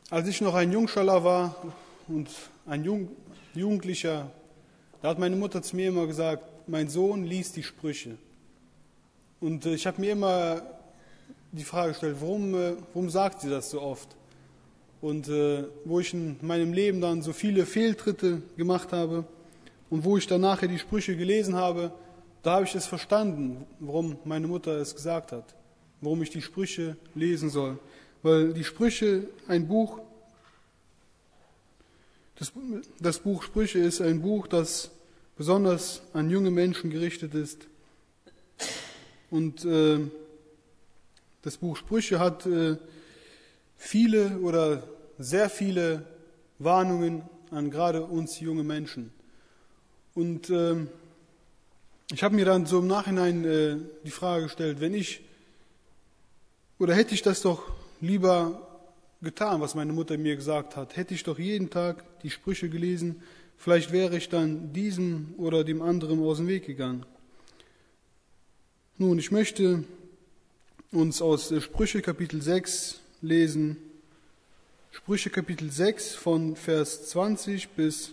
Als ich noch ein Jungschaller war und ein Jugendlicher, da hat meine Mutter zu mir immer gesagt, mein Sohn liest die Sprüche. Und ich habe mir immer die Frage gestellt, warum sagt sie das so oft? Und wo ich in meinem Leben dann so viele Fehltritte gemacht habe und wo ich dann nachher die Sprüche gelesen habe, da habe ich es verstanden, warum meine Mutter es gesagt hat, warum ich die Sprüche lesen soll. Weil die Sprüche, das Buch Sprüche ist ein Buch, das besonders an junge Menschen gerichtet ist. Und das Buch Sprüche hat viele oder sehr viele Warnungen an gerade uns junge Menschen. Und ich habe mir dann so im Nachhinein die Frage gestellt, hätte ich das doch lieber getan, was meine Mutter mir gesagt hat, hätte ich doch jeden Tag die Sprüche gelesen, vielleicht wäre ich dann diesem oder dem anderen aus dem Weg gegangen. Nun, ich möchte uns aus Sprüche Kapitel 6 lesen, Sprüche Kapitel 6 von Vers 20 bis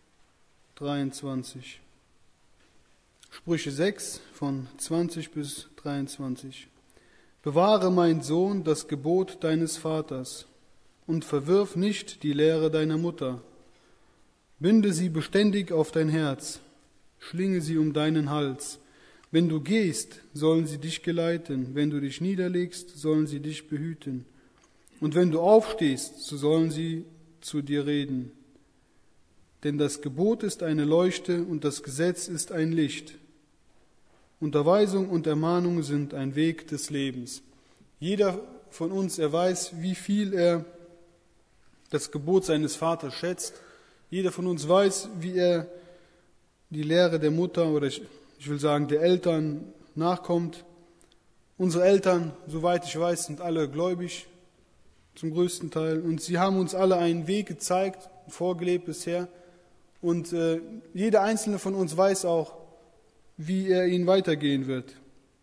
23. Sprüche 6 von 20 bis 23. Bewahre, mein Sohn, das Gebot deines Vaters und verwirf nicht die Lehre deiner Mutter. Binde sie beständig auf dein Herz, schlinge sie um deinen Hals. Wenn du gehst, sollen sie dich geleiten, wenn du dich niederlegst, sollen sie dich behüten. Und wenn du aufstehst, so sollen sie zu dir reden. Denn das Gebot ist eine Leuchte und das Gesetz ist ein Licht. Unterweisung und Ermahnung sind ein Weg des Lebens. Jeder von uns, er weiß, wie viel er das Gebot seines Vaters schätzt. Jeder von uns weiß, wie er die Lehre der Mutter oder ich will sagen der Eltern nachkommt. Unsere Eltern, soweit ich weiß, sind alle gläubig zum größten Teil. Und sie haben uns alle einen Weg gezeigt, vorgelebt bisher. Und jeder einzelne von uns weiß auch, wie er ihn weitergehen wird.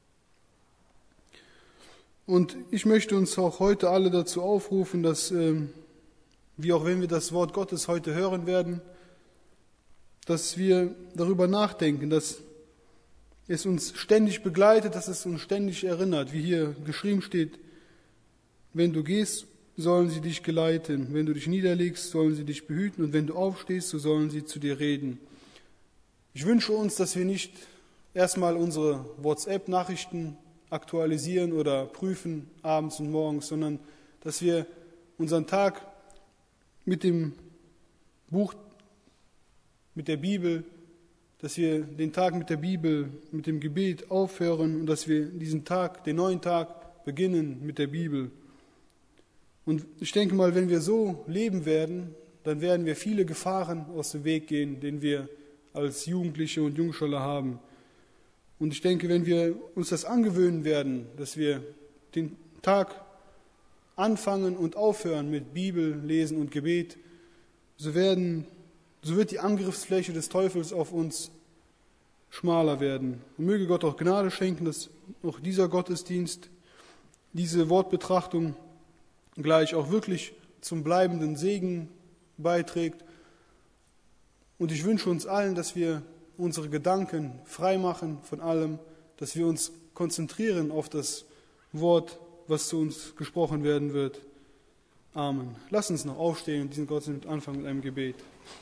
Und ich möchte uns auch heute alle dazu aufrufen, dass, wie auch wenn wir das Wort Gottes heute hören werden, dass wir darüber nachdenken, dass es uns ständig begleitet, dass es uns ständig erinnert, wie hier geschrieben steht, wenn du gehst, sollen sie dich geleiten, wenn du dich niederlegst, sollen sie dich behüten und wenn du aufstehst, so sollen sie zu dir reden. Ich wünsche uns, dass wir nicht erstmal unsere WhatsApp-Nachrichten aktualisieren oder prüfen abends und morgens, sondern dass wir unseren Tag mit dem Buch, mit der Bibel, dass wir den Tag mit der Bibel, mit dem Gebet aufhören und dass wir diesen Tag, den neuen Tag, beginnen mit der Bibel. Und ich denke mal, wenn wir so leben werden, dann werden wir viele Gefahren aus dem Weg gehen, den wir als Jugendliche und Jungschüler haben. Und ich denke, wenn wir uns das angewöhnen werden, dass wir den Tag anfangen und aufhören mit Bibel, Lesen und Gebet, so wird die Angriffsfläche des Teufels auf uns schmaler werden. Und möge Gott auch Gnade schenken, dass auch dieser Gottesdienst, diese Wortbetrachtung gleich auch wirklich zum bleibenden Segen beiträgt. Und ich wünsche uns allen, dass wir unsere Gedanken frei machen von allem, dass wir uns konzentrieren auf das Wort, was zu uns gesprochen werden wird. Amen. Lass uns noch aufstehen und diesen Gottesdienst anfangen mit einem Gebet.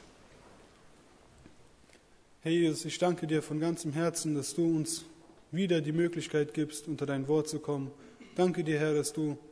Herr Jesus, ich danke dir von ganzem Herzen, dass du uns wieder die Möglichkeit gibst, unter dein Wort zu kommen. Danke dir, Herr, dass du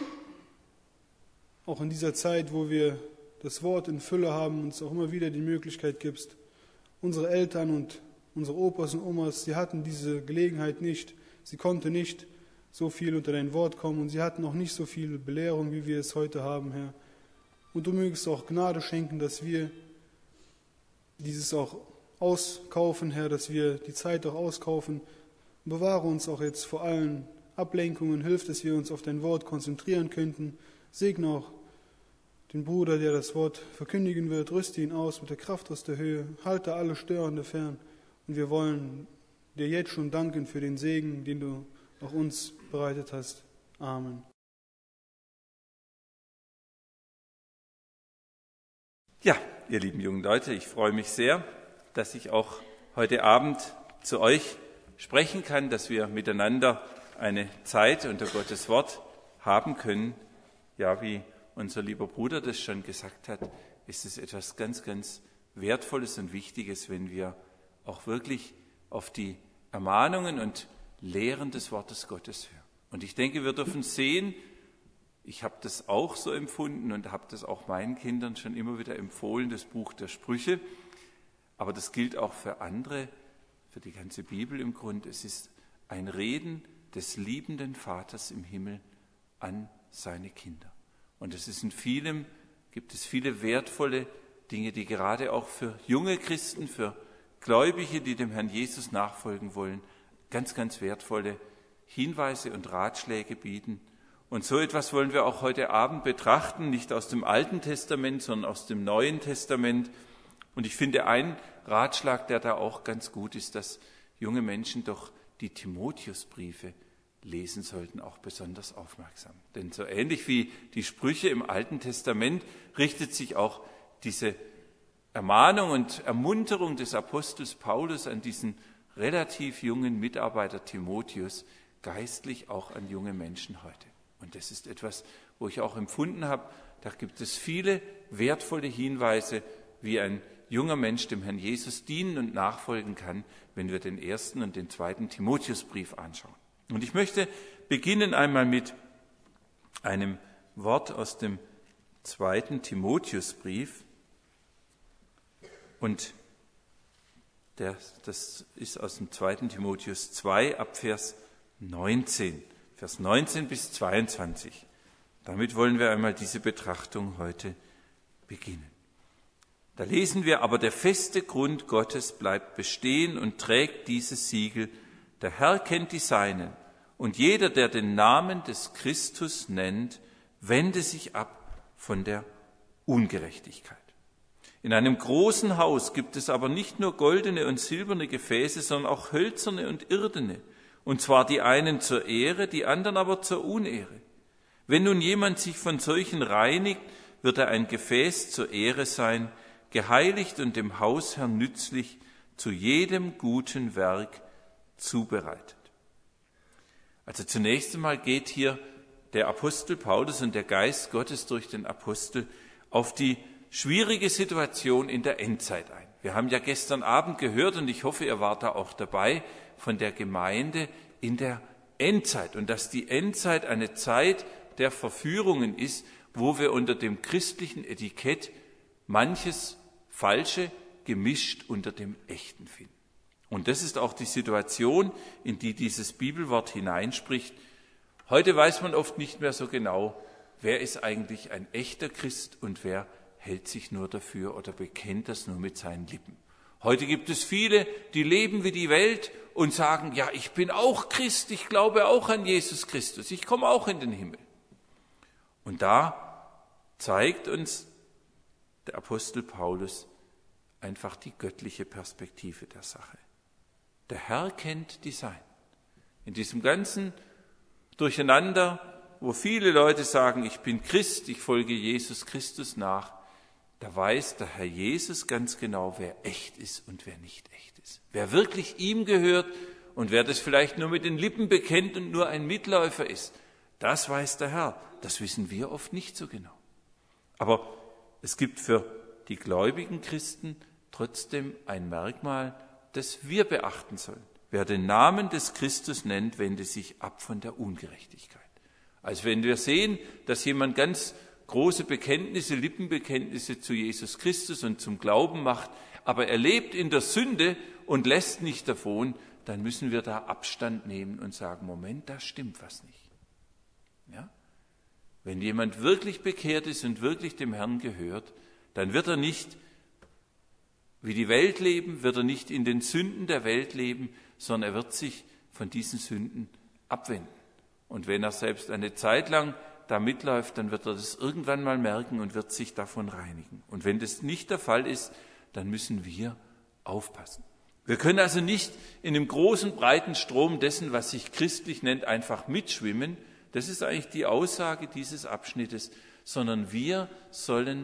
auch in dieser Zeit, wo wir das Wort in Fülle haben, uns auch immer wieder die Möglichkeit gibst. Unsere Eltern und unsere Opas und Omas, sie hatten diese Gelegenheit nicht. Sie konnten nicht so viel unter dein Wort kommen und sie hatten auch nicht so viel Belehrung, wie wir es heute haben, Herr. Und du mögest auch Gnade schenken, dass wir dieses auch auskaufen, Herr, dass wir die Zeit auch auskaufen. Bewahre uns auch jetzt vor allen Ablenkungen, hilf, dass wir uns auf dein Wort konzentrieren könnten. Segne auch den Bruder, der das Wort verkündigen wird, rüste ihn aus mit der Kraft aus der Höhe, halte alle Störende fern. Und wir wollen dir jetzt schon danken für den Segen, den du auch uns bereitet hast. Amen. Ja, ihr lieben jungen Leute, ich freue mich sehr, dass ich auch heute Abend zu euch sprechen kann, dass wir miteinander eine Zeit unter Gottes Wort haben können. Ja, wie unser lieber Bruder das schon gesagt hat, ist es etwas ganz, ganz Wertvolles und Wichtiges, wenn wir auch wirklich auf die Ermahnungen und Lehren des Wortes Gottes hören. Und ich denke, wir dürfen sehen, ich habe das auch so empfunden und habe das auch meinen Kindern schon immer wieder empfohlen, das Buch der Sprüche. Aber das gilt auch für andere, für die ganze Bibel im Grunde. Es ist ein Reden des liebenden Vaters im Himmel an seine Kinder. Und es ist in vielem, gibt es viele wertvolle Dinge, die gerade auch für junge Christen, für Gläubige, die dem Herrn Jesus nachfolgen wollen, ganz, ganz wertvolle Hinweise und Ratschläge bieten. Und so etwas wollen wir auch heute Abend betrachten, nicht aus dem Alten Testament, sondern aus dem Neuen Testament. Und ich finde, ein Ratschlag, der da auch ganz gut ist, dass junge Menschen doch die Timotheusbriefe lesen sollten, auch besonders aufmerksam. Denn so ähnlich wie die Sprüche im Alten Testament richtet sich auch diese Ermahnung und Ermunterung des Apostels Paulus an diesen relativ jungen Mitarbeiter Timotheus geistlich auch an junge Menschen heute. Und das ist etwas, wo ich auch empfunden habe, da gibt es viele wertvolle Hinweise, wie ein junger Mensch dem Herrn Jesus dienen und nachfolgen kann, wenn wir den ersten und den zweiten Timotheusbrief anschauen. Und ich möchte beginnen einmal mit einem Wort aus dem zweiten Timotheusbrief. Und das ist aus dem 2. Timotheus 2 ab Vers 19. Vers 19 bis 22. Damit wollen wir einmal diese Betrachtung heute beginnen. Da lesen wir, aber der feste Grund Gottes bleibt bestehen und trägt dieses Siegel. Der Herr kennt die Seinen, und jeder, der den Namen des Christus nennt, wende sich ab von der Ungerechtigkeit. In einem großen Haus gibt es aber nicht nur goldene und silberne Gefäße, sondern auch hölzerne und irdene. Und zwar die einen zur Ehre, die anderen aber zur Unehre. Wenn nun jemand sich von solchen reinigt, wird er ein Gefäß zur Ehre sein, geheiligt und dem Hausherrn nützlich, zu jedem guten Werk zubereitet. Also zunächst einmal geht hier der Apostel Paulus und der Geist Gottes durch den Apostel auf die schwierige Situation in der Endzeit ein. Wir haben ja gestern Abend gehört, und ich hoffe, ihr wart da auch dabei, von der Gemeinde in der Endzeit und dass die Endzeit eine Zeit der Verführungen ist, wo wir unter dem christlichen Etikett manches Falsche gemischt unter dem Echten finden. Und das ist auch die Situation, in die dieses Bibelwort hineinspricht. Heute weiß man oft nicht mehr so genau, wer ist eigentlich ein echter Christ und wer hält sich nur dafür oder bekennt das nur mit seinen Lippen. Heute gibt es viele, die leben wie die Welt und sagen, ja, ich bin auch Christ, ich glaube auch an Jesus Christus, ich komme auch in den Himmel. Und da zeigt uns der Apostel Paulus einfach die göttliche Perspektive der Sache. Der Herr kennt die Seinen. In diesem ganzen Durcheinander, wo viele Leute sagen, ich bin Christ, ich folge Jesus Christus nach, da weiß der Herr Jesus ganz genau, wer echt ist und wer nicht echt ist. Wer wirklich ihm gehört und wer das vielleicht nur mit den Lippen bekennt und nur ein Mitläufer ist, das weiß der Herr. Das wissen wir oft nicht so genau. Aber es gibt für die gläubigen Christen trotzdem ein Merkmal, das wir beachten sollen. Wer den Namen des Christus nennt, wende sich ab von der Ungerechtigkeit. Also wenn wir sehen, dass jemand ganz große Bekenntnisse, Lippenbekenntnisse zu Jesus Christus und zum Glauben macht, aber er lebt in der Sünde und lässt nicht davon, dann müssen wir da Abstand nehmen und sagen, Moment, da stimmt was nicht. Ja? Wenn jemand wirklich bekehrt ist und wirklich dem Herrn gehört, dann wird er nicht wie die Welt leben, wird er nicht in den Sünden der Welt leben, sondern er wird sich von diesen Sünden abwenden. Und wenn er selbst eine Zeit lang da mitläuft, dann wird er das irgendwann mal merken und wird sich davon reinigen. Und wenn das nicht der Fall ist, dann müssen wir aufpassen. Wir können also nicht in dem großen, breiten Strom dessen, was sich christlich nennt, einfach mitschwimmen. Das ist eigentlich die Aussage dieses Abschnittes, sondern wir sollen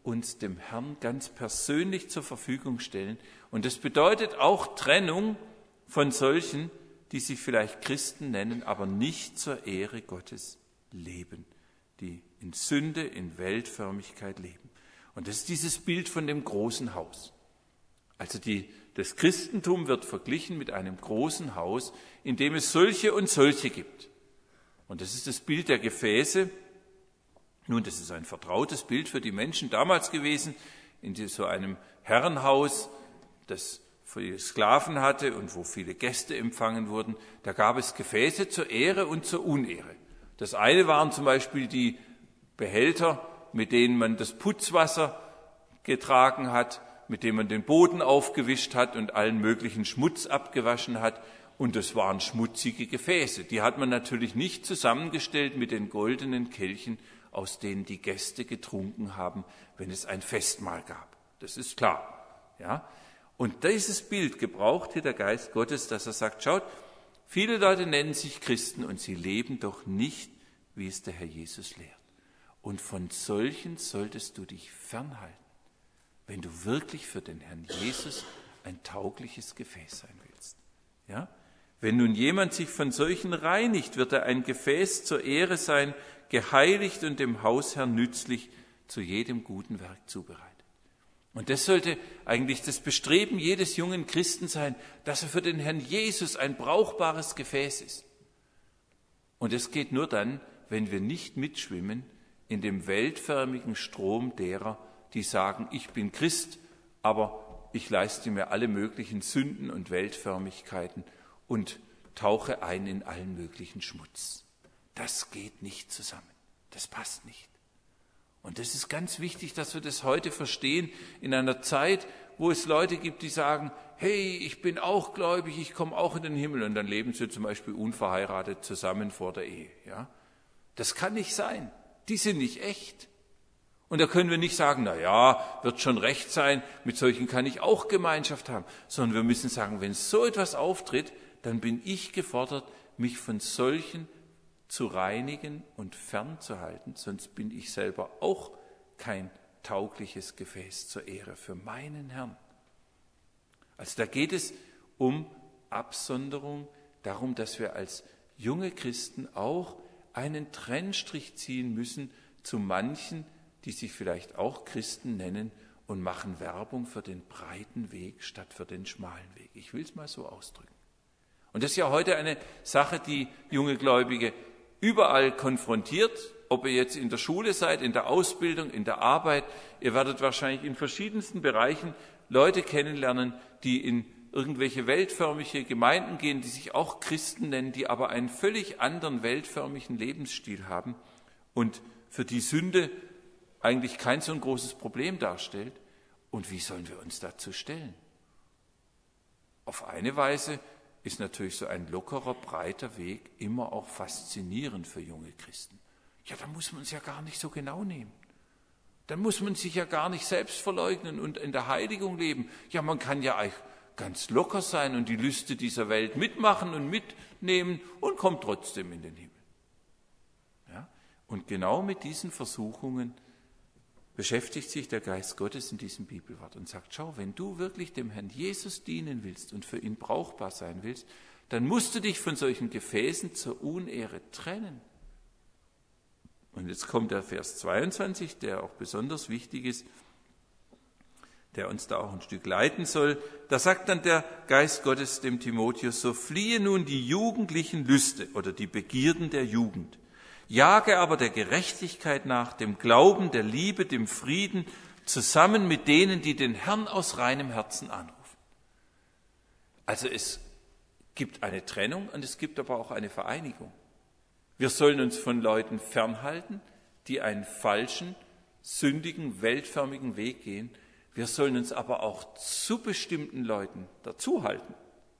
uns dem Herrn ganz persönlich zur Verfügung stellen. Und das bedeutet auch Trennung von solchen, die sich vielleicht Christen nennen, aber nicht zur Ehre Gottes leben, die in Sünde, in Weltförmigkeit leben. Und das ist dieses Bild von dem großen Haus. Also das Christentum wird verglichen mit einem großen Haus, in dem es solche und solche gibt. Und das ist das Bild der Gefäße. Nun, das ist ein vertrautes Bild für die Menschen damals gewesen, in so einem Herrenhaus, das viele Sklaven hatte und wo viele Gäste empfangen wurden. Da gab es Gefäße zur Ehre und zur Unehre. Das eine waren zum Beispiel die Behälter, mit denen man das Putzwasser getragen hat, mit dem man den Boden aufgewischt hat und allen möglichen Schmutz abgewaschen hat. Und das waren schmutzige Gefäße. Die hat man natürlich nicht zusammengestellt mit den goldenen Kelchen, aus denen die Gäste getrunken haben, wenn es ein Festmahl gab. Das ist klar. Ja? Und dieses Bild gebraucht hier der Geist Gottes, dass er sagt, schaut, viele Leute nennen sich Christen und sie leben doch nicht, wie es der Herr Jesus lehrt. Und von solchen solltest du dich fernhalten, wenn du wirklich für den Herrn Jesus ein taugliches Gefäß sein willst. Ja? Wenn nun jemand sich von solchen reinigt, wird er ein Gefäß zur Ehre sein, geheiligt und dem Hausherrn nützlich, zu jedem guten Werk zubereitet. Und das sollte eigentlich das Bestreben jedes jungen Christen sein, dass er für den Herrn Jesus ein brauchbares Gefäß ist. Und es geht nur dann, wenn wir nicht mitschwimmen in dem weltförmigen Strom derer, die sagen, ich bin Christ, aber ich leiste mir alle möglichen Sünden und Weltförmigkeiten und tauche ein in allen möglichen Schmutz. Das geht nicht zusammen. Das passt nicht. Und das ist ganz wichtig, dass wir das heute verstehen, in einer Zeit, wo es Leute gibt, die sagen, hey, ich bin auch gläubig, ich komme auch in den Himmel. Und dann leben sie zum Beispiel unverheiratet zusammen vor der Ehe. Ja? Das kann nicht sein. Die sind nicht echt. Und da können wir nicht sagen, na ja, wird schon recht sein, mit solchen kann ich auch Gemeinschaft haben. Sondern wir müssen sagen, wenn so etwas auftritt, dann bin ich gefordert, mich von solchen zu reinigen und fernzuhalten, sonst bin ich selber auch kein taugliches Gefäß zur Ehre für meinen Herrn. Also da geht es um Absonderung, darum, dass wir als junge Christen auch einen Trennstrich ziehen müssen zu manchen, die sich vielleicht auch Christen nennen und machen Werbung für den breiten Weg statt für den schmalen Weg. Ich will es mal so ausdrücken. Und das ist ja heute eine Sache, die junge Gläubige überall konfrontiert, ob ihr jetzt in der Schule seid, in der Ausbildung, in der Arbeit. Ihr werdet wahrscheinlich in verschiedensten Bereichen Leute kennenlernen, die in irgendwelche weltförmige Gemeinden gehen, die sich auch Christen nennen, die aber einen völlig anderen weltförmigen Lebensstil haben und für die Sünde eigentlich kein so ein großes Problem darstellt. Und wie sollen wir uns dazu stellen? Auf eine Weise ist natürlich so ein lockerer, breiter Weg immer auch faszinierend für junge Christen. Ja, da muss man es ja gar nicht so genau nehmen. Dann muss man sich ja gar nicht selbst verleugnen und in der Heiligung leben. Ja, man kann ja eigentlich ganz locker sein und die Lüste dieser Welt mitmachen und mitnehmen und kommt trotzdem in den Himmel. Ja? Und genau mit diesen Versuchungen beschäftigt sich der Geist Gottes in diesem Bibelwort und sagt, schau, wenn du wirklich dem Herrn Jesus dienen willst und für ihn brauchbar sein willst, dann musst du dich von solchen Gefäßen zur Unehre trennen. Und jetzt kommt der Vers 22, der auch besonders wichtig ist, der uns da auch ein Stück leiten soll. Da sagt dann der Geist Gottes dem Timotheus, so fliehe nun die jugendlichen Lüste oder die Begierden der Jugend. Jage aber der Gerechtigkeit nach, dem Glauben, der Liebe, dem Frieden, zusammen mit denen, die den Herrn aus reinem Herzen anrufen. Also es gibt eine Trennung und es gibt aber auch eine Vereinigung. Wir sollen uns von Leuten fernhalten, die einen falschen, sündigen, weltförmigen Weg gehen. Wir sollen uns aber auch zu bestimmten Leuten dazuhalten.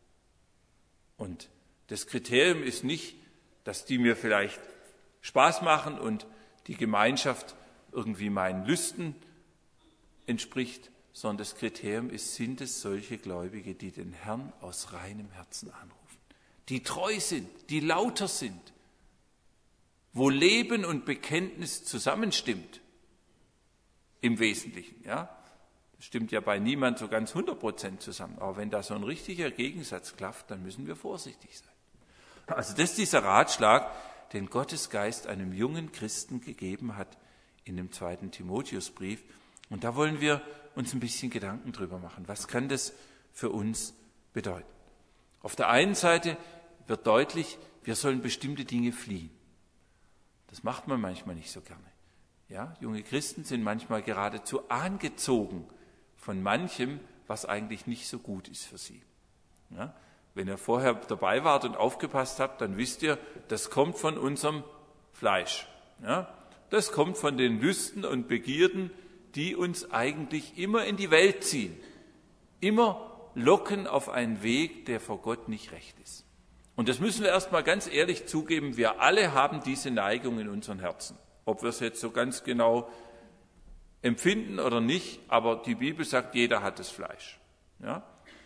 Und das Kriterium ist nicht, dass die mir vielleicht Spaß machen und die Gemeinschaft irgendwie meinen Lüsten entspricht, sondern das Kriterium ist, sind es solche Gläubige, die den Herrn aus reinem Herzen anrufen, die treu sind, die lauter sind, wo Leben und Bekenntnis zusammenstimmt. im Wesentlichen. Ja? Das stimmt ja bei niemand so ganz 100% zusammen. Aber wenn da so ein richtiger Gegensatz klafft, dann müssen wir vorsichtig sein. Also das ist dieser Ratschlag, den Gottes Geist einem jungen Christen gegeben hat in dem 2. Timotheusbrief. Und da wollen wir uns ein bisschen Gedanken drüber machen. Was kann das für uns bedeuten? Auf der einen Seite wird deutlich, wir sollen bestimmte Dinge fliehen. Das macht man manchmal nicht so gerne. Ja, junge Christen sind manchmal geradezu angezogen von manchem, was eigentlich nicht so gut ist für sie. Ja, wenn ihr vorher dabei wart und aufgepasst habt, dann wisst ihr, das kommt von unserem Fleisch. Ja, das kommt von den Lüsten und Begierden, die uns eigentlich immer in die Welt ziehen, immer locken auf einen Weg, der vor Gott nicht recht ist. Und das müssen wir erstmal ganz ehrlich zugeben, wir alle haben diese Neigung in unseren Herzen. Ob wir es jetzt so ganz genau empfinden oder nicht, aber die Bibel sagt, jeder hat das Fleisch. Ja?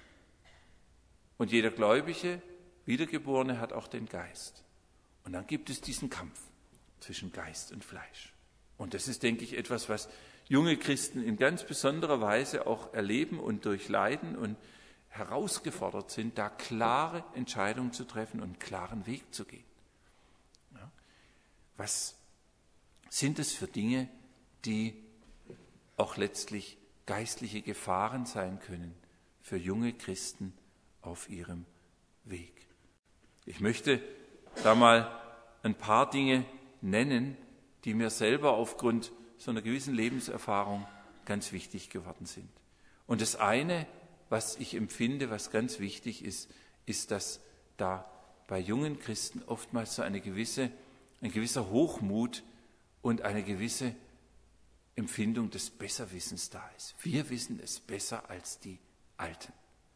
Und jeder Gläubige, Wiedergeborene, hat auch den Geist. Und dann gibt es diesen Kampf zwischen Geist und Fleisch. Und das ist, denke ich, etwas, was junge Christen in ganz besonderer Weise auch erleben und durchleiden und herausgefordert sind, da klare Entscheidungen zu treffen und einen klaren Weg zu gehen. Ja? Was sind es für Dinge, die auch letztlich geistliche Gefahren sein können für junge Christen auf ihrem Weg? Ich möchte da mal ein paar Dinge nennen, die mir selber aufgrund so einer gewissen Lebenserfahrung ganz wichtig geworden sind. Und das eine, was ich empfinde, was ganz wichtig ist, ist, dass da bei jungen Christen oftmals so ein gewisser Hochmut und eine gewisse Empfindung des Besserwissens da ist. Wir wissen es besser als die Alten.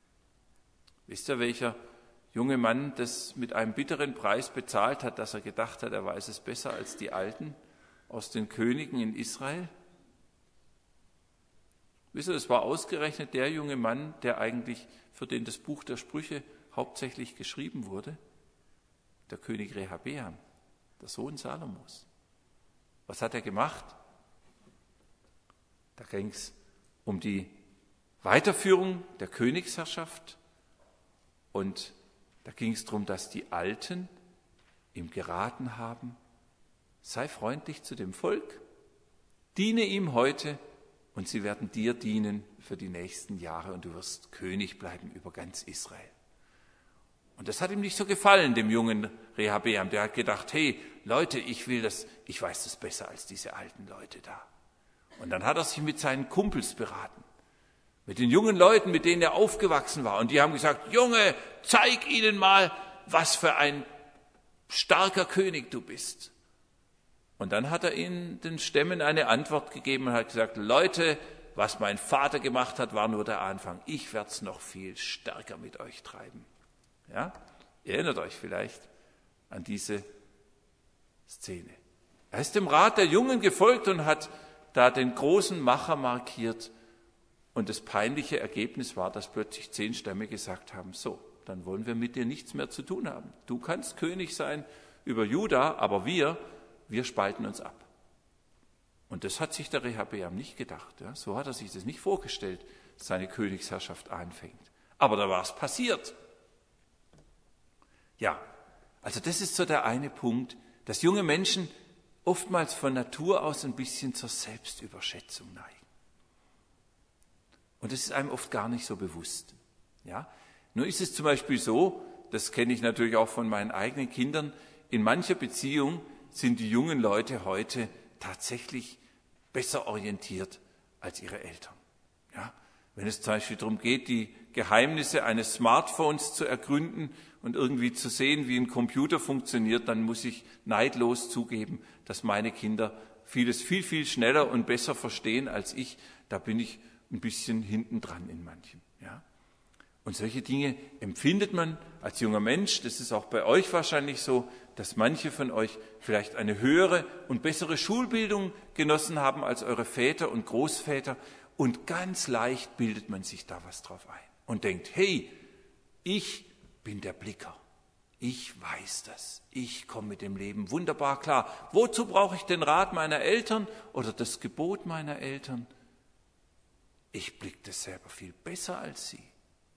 Wisst ihr, welcher junge Mann das mit einem bitteren Preis bezahlt hat, dass er gedacht hat, er weiß es besser als die Alten aus den Königen in Israel? Wisst ihr, das war ausgerechnet der junge Mann, für den das Buch der Sprüche hauptsächlich geschrieben wurde, der König Rehabeam, der Sohn Salomos. Was hat er gemacht? Da ging es um die Weiterführung der Königsherrschaft und da ging es darum, dass die Alten ihm geraten haben, sei freundlich zu dem Volk, diene ihm heute und sie werden dir dienen für die nächsten Jahre und du wirst König bleiben über ganz Israel. Und das hat ihm nicht so gefallen, dem jungen Rehabeam. Der hat gedacht, hey Leute, ich weiß das besser als diese alten Leute da. Und dann hat er sich mit seinen Kumpels beraten, mit den jungen Leuten, mit denen er aufgewachsen war. Und die haben gesagt, Junge, zeig ihnen mal, was für ein starker König du bist. Und dann hat er ihnen, den Stämmen, eine Antwort gegeben und hat gesagt, Leute, was mein Vater gemacht hat, war nur der Anfang. Ich werde es noch viel stärker mit euch treiben. Ja? Ihr erinnert euch vielleicht an diese Szene. Er ist dem Rat der Jungen gefolgt und hat da den großen Macher markiert. Und das peinliche Ergebnis war, dass plötzlich 10 Stämme gesagt haben, so, dann wollen wir mit dir nichts mehr zu tun haben. Du kannst König sein über Juda, aber wir spalten uns ab. Und das hat sich der Rehabeam nicht gedacht. Ja? So hat er sich das nicht vorgestellt, dass seine Königsherrschaft anfängt. Aber da war es passiert. Ja, also das ist so der eine Punkt, dass junge Menschen oftmals von Natur aus ein bisschen zur Selbstüberschätzung neigen. Und das ist einem oft gar nicht so bewusst. Ja? Nur ist es zum Beispiel so, das kenne ich natürlich auch von meinen eigenen Kindern, in mancher Beziehung sind die jungen Leute heute tatsächlich besser orientiert als ihre Eltern. Ja? Wenn es zum Beispiel darum geht, die Geheimnisse eines Smartphones zu ergründen und irgendwie zu sehen, wie ein Computer funktioniert, dann muss ich neidlos zugeben, dass meine Kinder vieles viel, viel schneller und besser verstehen als ich. Da bin ich ein bisschen hinten dran in manchem. Ja? Und solche Dinge empfindet man als junger Mensch. Das ist auch bei euch wahrscheinlich so, dass manche von euch vielleicht eine höhere und bessere Schulbildung genossen haben als eure Väter und Großväter. Und ganz leicht bildet man sich da was drauf ein und denkt, hey, ich bin der Blicker. Ich weiß das. Ich komme mit dem Leben wunderbar klar. Wozu brauche ich den Rat meiner Eltern oder das Gebot meiner Eltern? Ich blicke das selber viel besser als sie.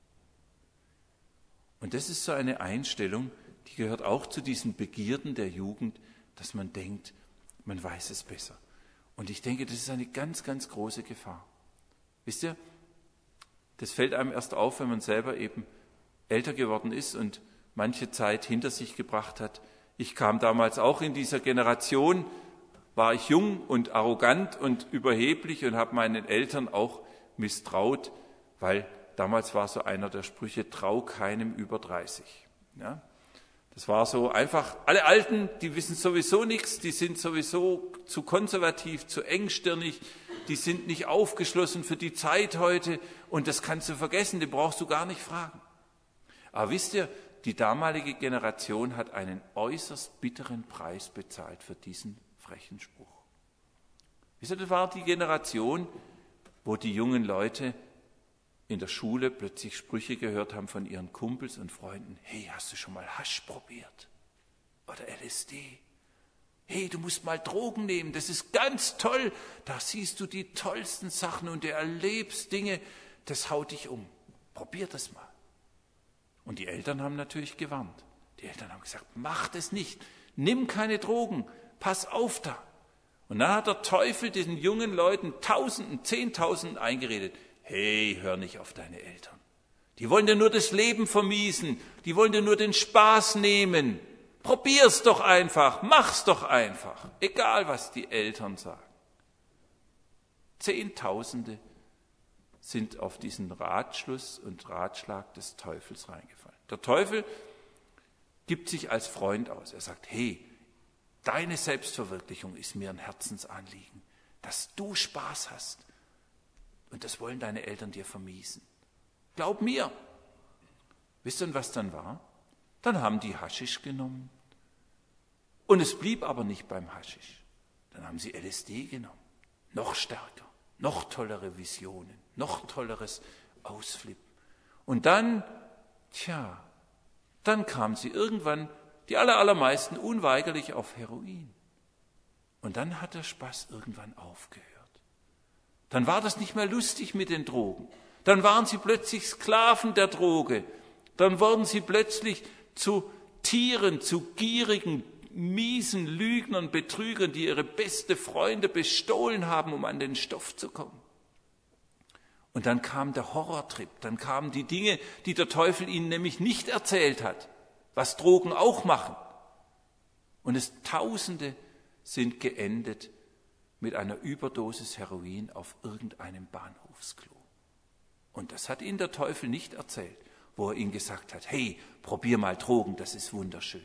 Und das ist so eine Einstellung, die gehört auch zu diesen Begierden der Jugend, dass man denkt, man weiß es besser. Und ich denke, das ist eine ganz, ganz große Gefahr. Wisst ihr, das fällt einem erst auf, wenn man selber eben älter geworden ist und manche Zeit hinter sich gebracht hat. Ich kam damals auch in dieser Generation, war ich jung und arrogant und überheblich und habe meinen Eltern auch misstraut, weil damals war so einer der Sprüche, trau keinem über 30. Ja? Das war so einfach, alle Alten, die wissen sowieso nichts, die sind sowieso zu konservativ, zu engstirnig, die sind nicht aufgeschlossen für die Zeit heute und das kannst du vergessen, den brauchst du gar nicht fragen. Aber wisst ihr, die damalige Generation hat einen äußerst bitteren Preis bezahlt für diesen frechen Spruch. Wisst ihr, das war die Generation, wo die jungen Leute in der Schule plötzlich Sprüche gehört haben von ihren Kumpels und Freunden. Hey, hast du schon mal Hasch probiert? Oder LSD? Hey, du musst mal Drogen nehmen, das ist ganz toll. Da siehst du die tollsten Sachen und du erlebst Dinge, das haut dich um. Probier das mal. Und die Eltern haben natürlich gewarnt. Die Eltern haben gesagt, mach das nicht, nimm keine Drogen, pass auf da. Und dann hat der Teufel diesen jungen Leuten Tausenden, Zehntausenden eingeredet. Hey, hör nicht auf deine Eltern. Die wollen dir nur das Leben vermiesen, die wollen dir nur den Spaß nehmen. Probier's doch einfach, mach's doch einfach, egal was die Eltern sagen. Zehntausende sind auf diesen Ratschluss und Ratschlag des Teufels reingefallen. Der Teufel gibt sich als Freund aus. Er sagt, hey, deine Selbstverwirklichung ist mir ein Herzensanliegen, dass du Spaß hast. Und das wollen deine Eltern dir vermiesen. Glaub mir. Wisst ihr, was dann war? Dann haben die Haschisch genommen. Und es blieb aber nicht beim Haschisch. Dann haben sie LSD genommen. Noch stärker, noch tollere Visionen, noch tolleres Ausflippen. Und dann, dann kamen sie irgendwann, die allermeisten unweigerlich auf Heroin. Und dann hat der Spaß irgendwann aufgehört. Dann war das nicht mehr lustig mit den Drogen. Dann waren sie plötzlich Sklaven der Droge. Dann wurden sie plötzlich zu Tieren, zu gierigen, miesen Lügnern, Betrügern, die ihre beste Freunde bestohlen haben, um an den Stoff zu kommen. Und dann kam der Horrortrip, dann kamen die Dinge, die der Teufel ihnen nämlich nicht erzählt hat, was Drogen auch machen. Und Tausende sind geendet mit einer Überdosis Heroin auf irgendeinem Bahnhofsklo. Und das hat ihnen der Teufel nicht erzählt, wo er ihnen gesagt hat, hey, probier mal Drogen, das ist wunderschön.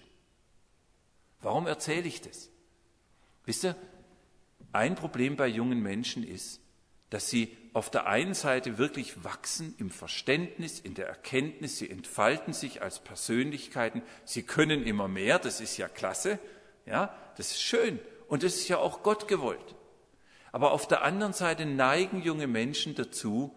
Warum erzähle ich das? Wisst ihr, ein Problem bei jungen Menschen ist, dass sie auf der einen Seite wirklich wachsen im Verständnis, in der Erkenntnis, sie entfalten sich als Persönlichkeiten, sie können immer mehr, das ist ja klasse, ja, das ist schön und das ist ja auch Gott gewollt. Aber auf der anderen Seite neigen junge Menschen dazu,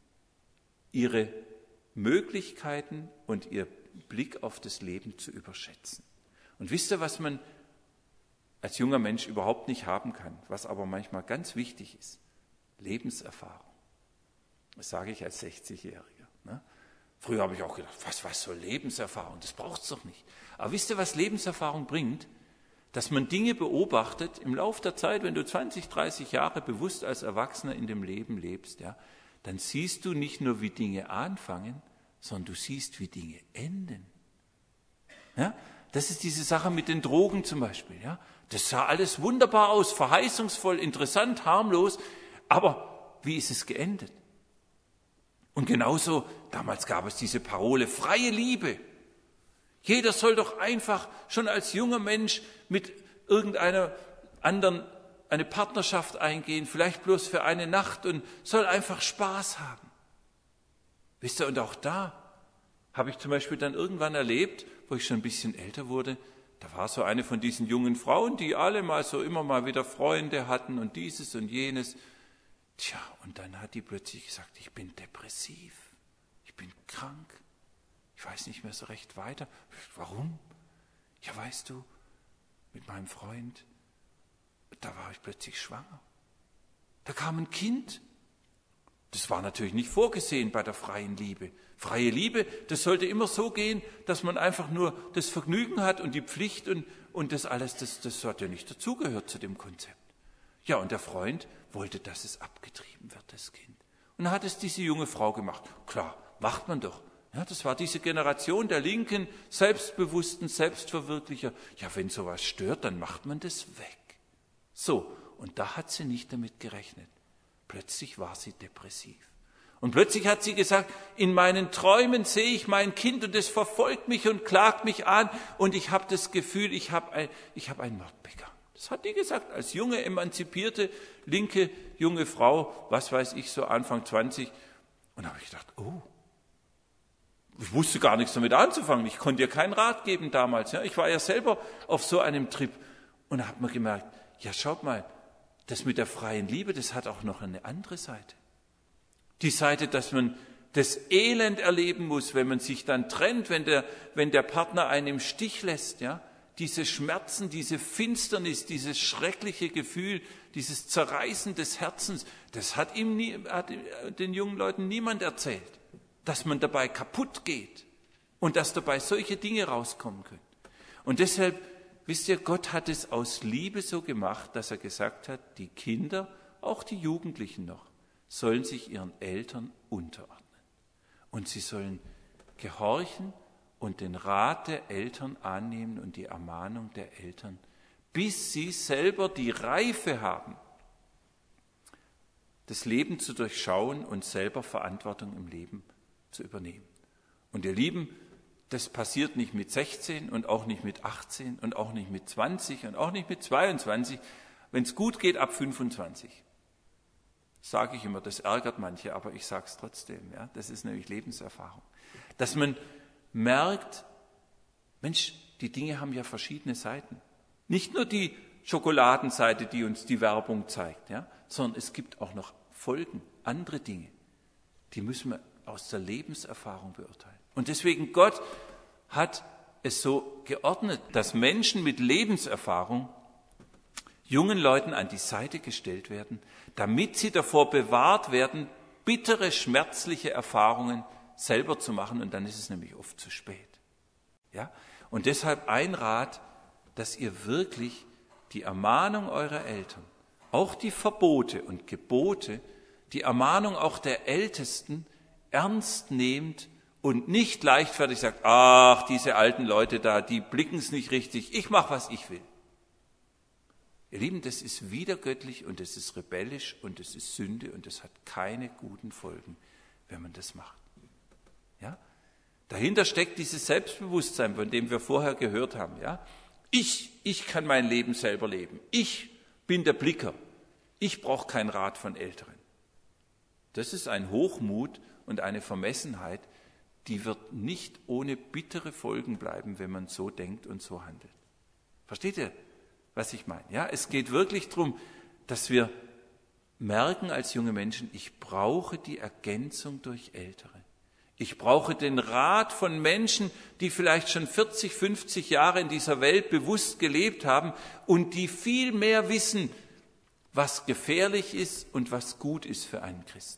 ihre Möglichkeiten und ihr Blick auf das Leben zu überschätzen. Und wisst ihr, was man als junger Mensch überhaupt nicht haben kann, was aber manchmal ganz wichtig ist? Lebenserfahrung. Das sage ich als 60-Jähriger. Ne? Früher habe ich auch gedacht, was soll Lebenserfahrung? Das braucht es doch nicht. Aber wisst ihr, was Lebenserfahrung bringt? Dass man Dinge beobachtet im Laufe der Zeit, wenn du 20, 30 Jahre bewusst als Erwachsener in dem Leben lebst, ja, dann siehst du nicht nur, wie Dinge anfangen, sondern du siehst, wie Dinge enden. Ja? Das ist diese Sache mit den Drogen zum Beispiel. Ja? Das sah alles wunderbar aus, verheißungsvoll, interessant, harmlos, aber wie ist es geendet? Und genauso, damals gab es diese Parole, freie Liebe. Jeder soll doch einfach schon als junger Mensch mit irgendeiner anderen eine Partnerschaft eingehen, vielleicht bloß für eine Nacht und soll einfach Spaß haben. Wisst ihr, und auch da habe ich zum Beispiel dann irgendwann erlebt, wo ich schon ein bisschen älter wurde, da war so eine von diesen jungen Frauen, die alle mal so immer mal wieder Freunde hatten und dieses und jenes. Tja, und dann hat die plötzlich gesagt, ich bin depressiv, ich bin krank, ich weiß nicht mehr so recht weiter. Warum? Ja, weißt du, mit meinem Freund, da war ich plötzlich schwanger. Da kam ein Kind. Das war natürlich nicht vorgesehen bei der freien Liebe. Freie Liebe, das sollte immer so gehen, dass man einfach nur das Vergnügen hat und die Pflicht und das alles, das hat ja nicht dazugehört zu dem Konzept. Ja, und der Freund wollte, dass es abgetrieben wird, das Kind. Und dann hat es diese junge Frau gemacht. Klar, macht man doch. Ja, das war diese Generation der linken, selbstbewussten Selbstverwirklicher. Ja, wenn sowas stört, dann macht man das weg. So, und da hat sie nicht damit gerechnet. Plötzlich war sie depressiv. Und plötzlich hat sie gesagt, in meinen Träumen sehe ich mein Kind und es verfolgt mich und klagt mich an und ich habe das Gefühl, ich habe einen Mord begangen. Das hat die gesagt, als junge, emanzipierte, linke, junge Frau, was weiß ich, so Anfang 20. Und da habe ich gedacht, oh, ich wusste gar nichts damit anzufangen. Ich konnte ihr keinen Rat geben damals. Ja. Ich war ja selber auf so einem Trip. Und da hat man gemerkt, ja, schaut mal, das mit der freien Liebe, das hat auch noch eine andere Seite. Die Seite, dass man das Elend erleben muss, wenn man sich dann trennt, wenn der Partner einen im Stich lässt, ja. Diese Schmerzen, diese Finsternis, dieses schreckliche Gefühl, dieses Zerreißen des Herzens, das hat den jungen Leuten niemand erzählt, dass man dabei kaputt geht und dass dabei solche Dinge rauskommen können. Und deshalb, wisst ihr, Gott hat es aus Liebe so gemacht, dass er gesagt hat, die Kinder, auch die Jugendlichen noch, sollen sich ihren Eltern unterordnen. Und sie sollen gehorchen und den Rat der Eltern annehmen und die Ermahnung der Eltern, bis sie selber die Reife haben, das Leben zu durchschauen und selber Verantwortung im Leben zu übernehmen. Und ihr Lieben, das passiert nicht mit 16 und auch nicht mit 18 und auch nicht mit 20 und auch nicht mit 22, wenn es gut geht, ab 25. Sage ich immer, das ärgert manche, aber ich sage es trotzdem. Ja? Das ist nämlich Lebenserfahrung. Dass man merkt, Mensch, die Dinge haben ja verschiedene Seiten. Nicht nur die Schokoladenseite, die uns die Werbung zeigt, ja? Sondern es gibt auch noch Folgen, andere Dinge. Die müssen wir aus der Lebenserfahrung beurteilen. Und deswegen, Gott hat es so geordnet, dass Menschen mit Lebenserfahrung jungen Leuten an die Seite gestellt werden, damit sie davor bewahrt werden, bittere, schmerzliche Erfahrungen selber zu machen. Und dann ist es nämlich oft zu spät. Ja? Und deshalb ein Rat, dass ihr wirklich die Ermahnung eurer Eltern, auch die Verbote und Gebote, die Ermahnung auch der Ältesten ernst nehmt und nicht leichtfertig sagt, ach, diese alten Leute da, die blicken es nicht richtig, ich mache, was ich will. Ihr Lieben, das ist widergöttlich und das ist rebellisch und das ist Sünde und das hat keine guten Folgen, wenn man das macht. Ja? Dahinter steckt dieses Selbstbewusstsein, von dem wir vorher gehört haben. Ja? Ich kann mein Leben selber leben. Ich bin der Blicker. Ich brauche keinen Rat von Älteren. Das ist ein Hochmut und eine Vermessenheit, die wird nicht ohne bittere Folgen bleiben, wenn man so denkt und so handelt. Versteht ihr, was ich meine? Ja, es geht wirklich darum, dass wir merken als junge Menschen, ich brauche die Ergänzung durch Ältere. Ich brauche den Rat von Menschen, die vielleicht schon 40, 50 Jahre in dieser Welt bewusst gelebt haben und die viel mehr wissen, was gefährlich ist und was gut ist für einen Christen.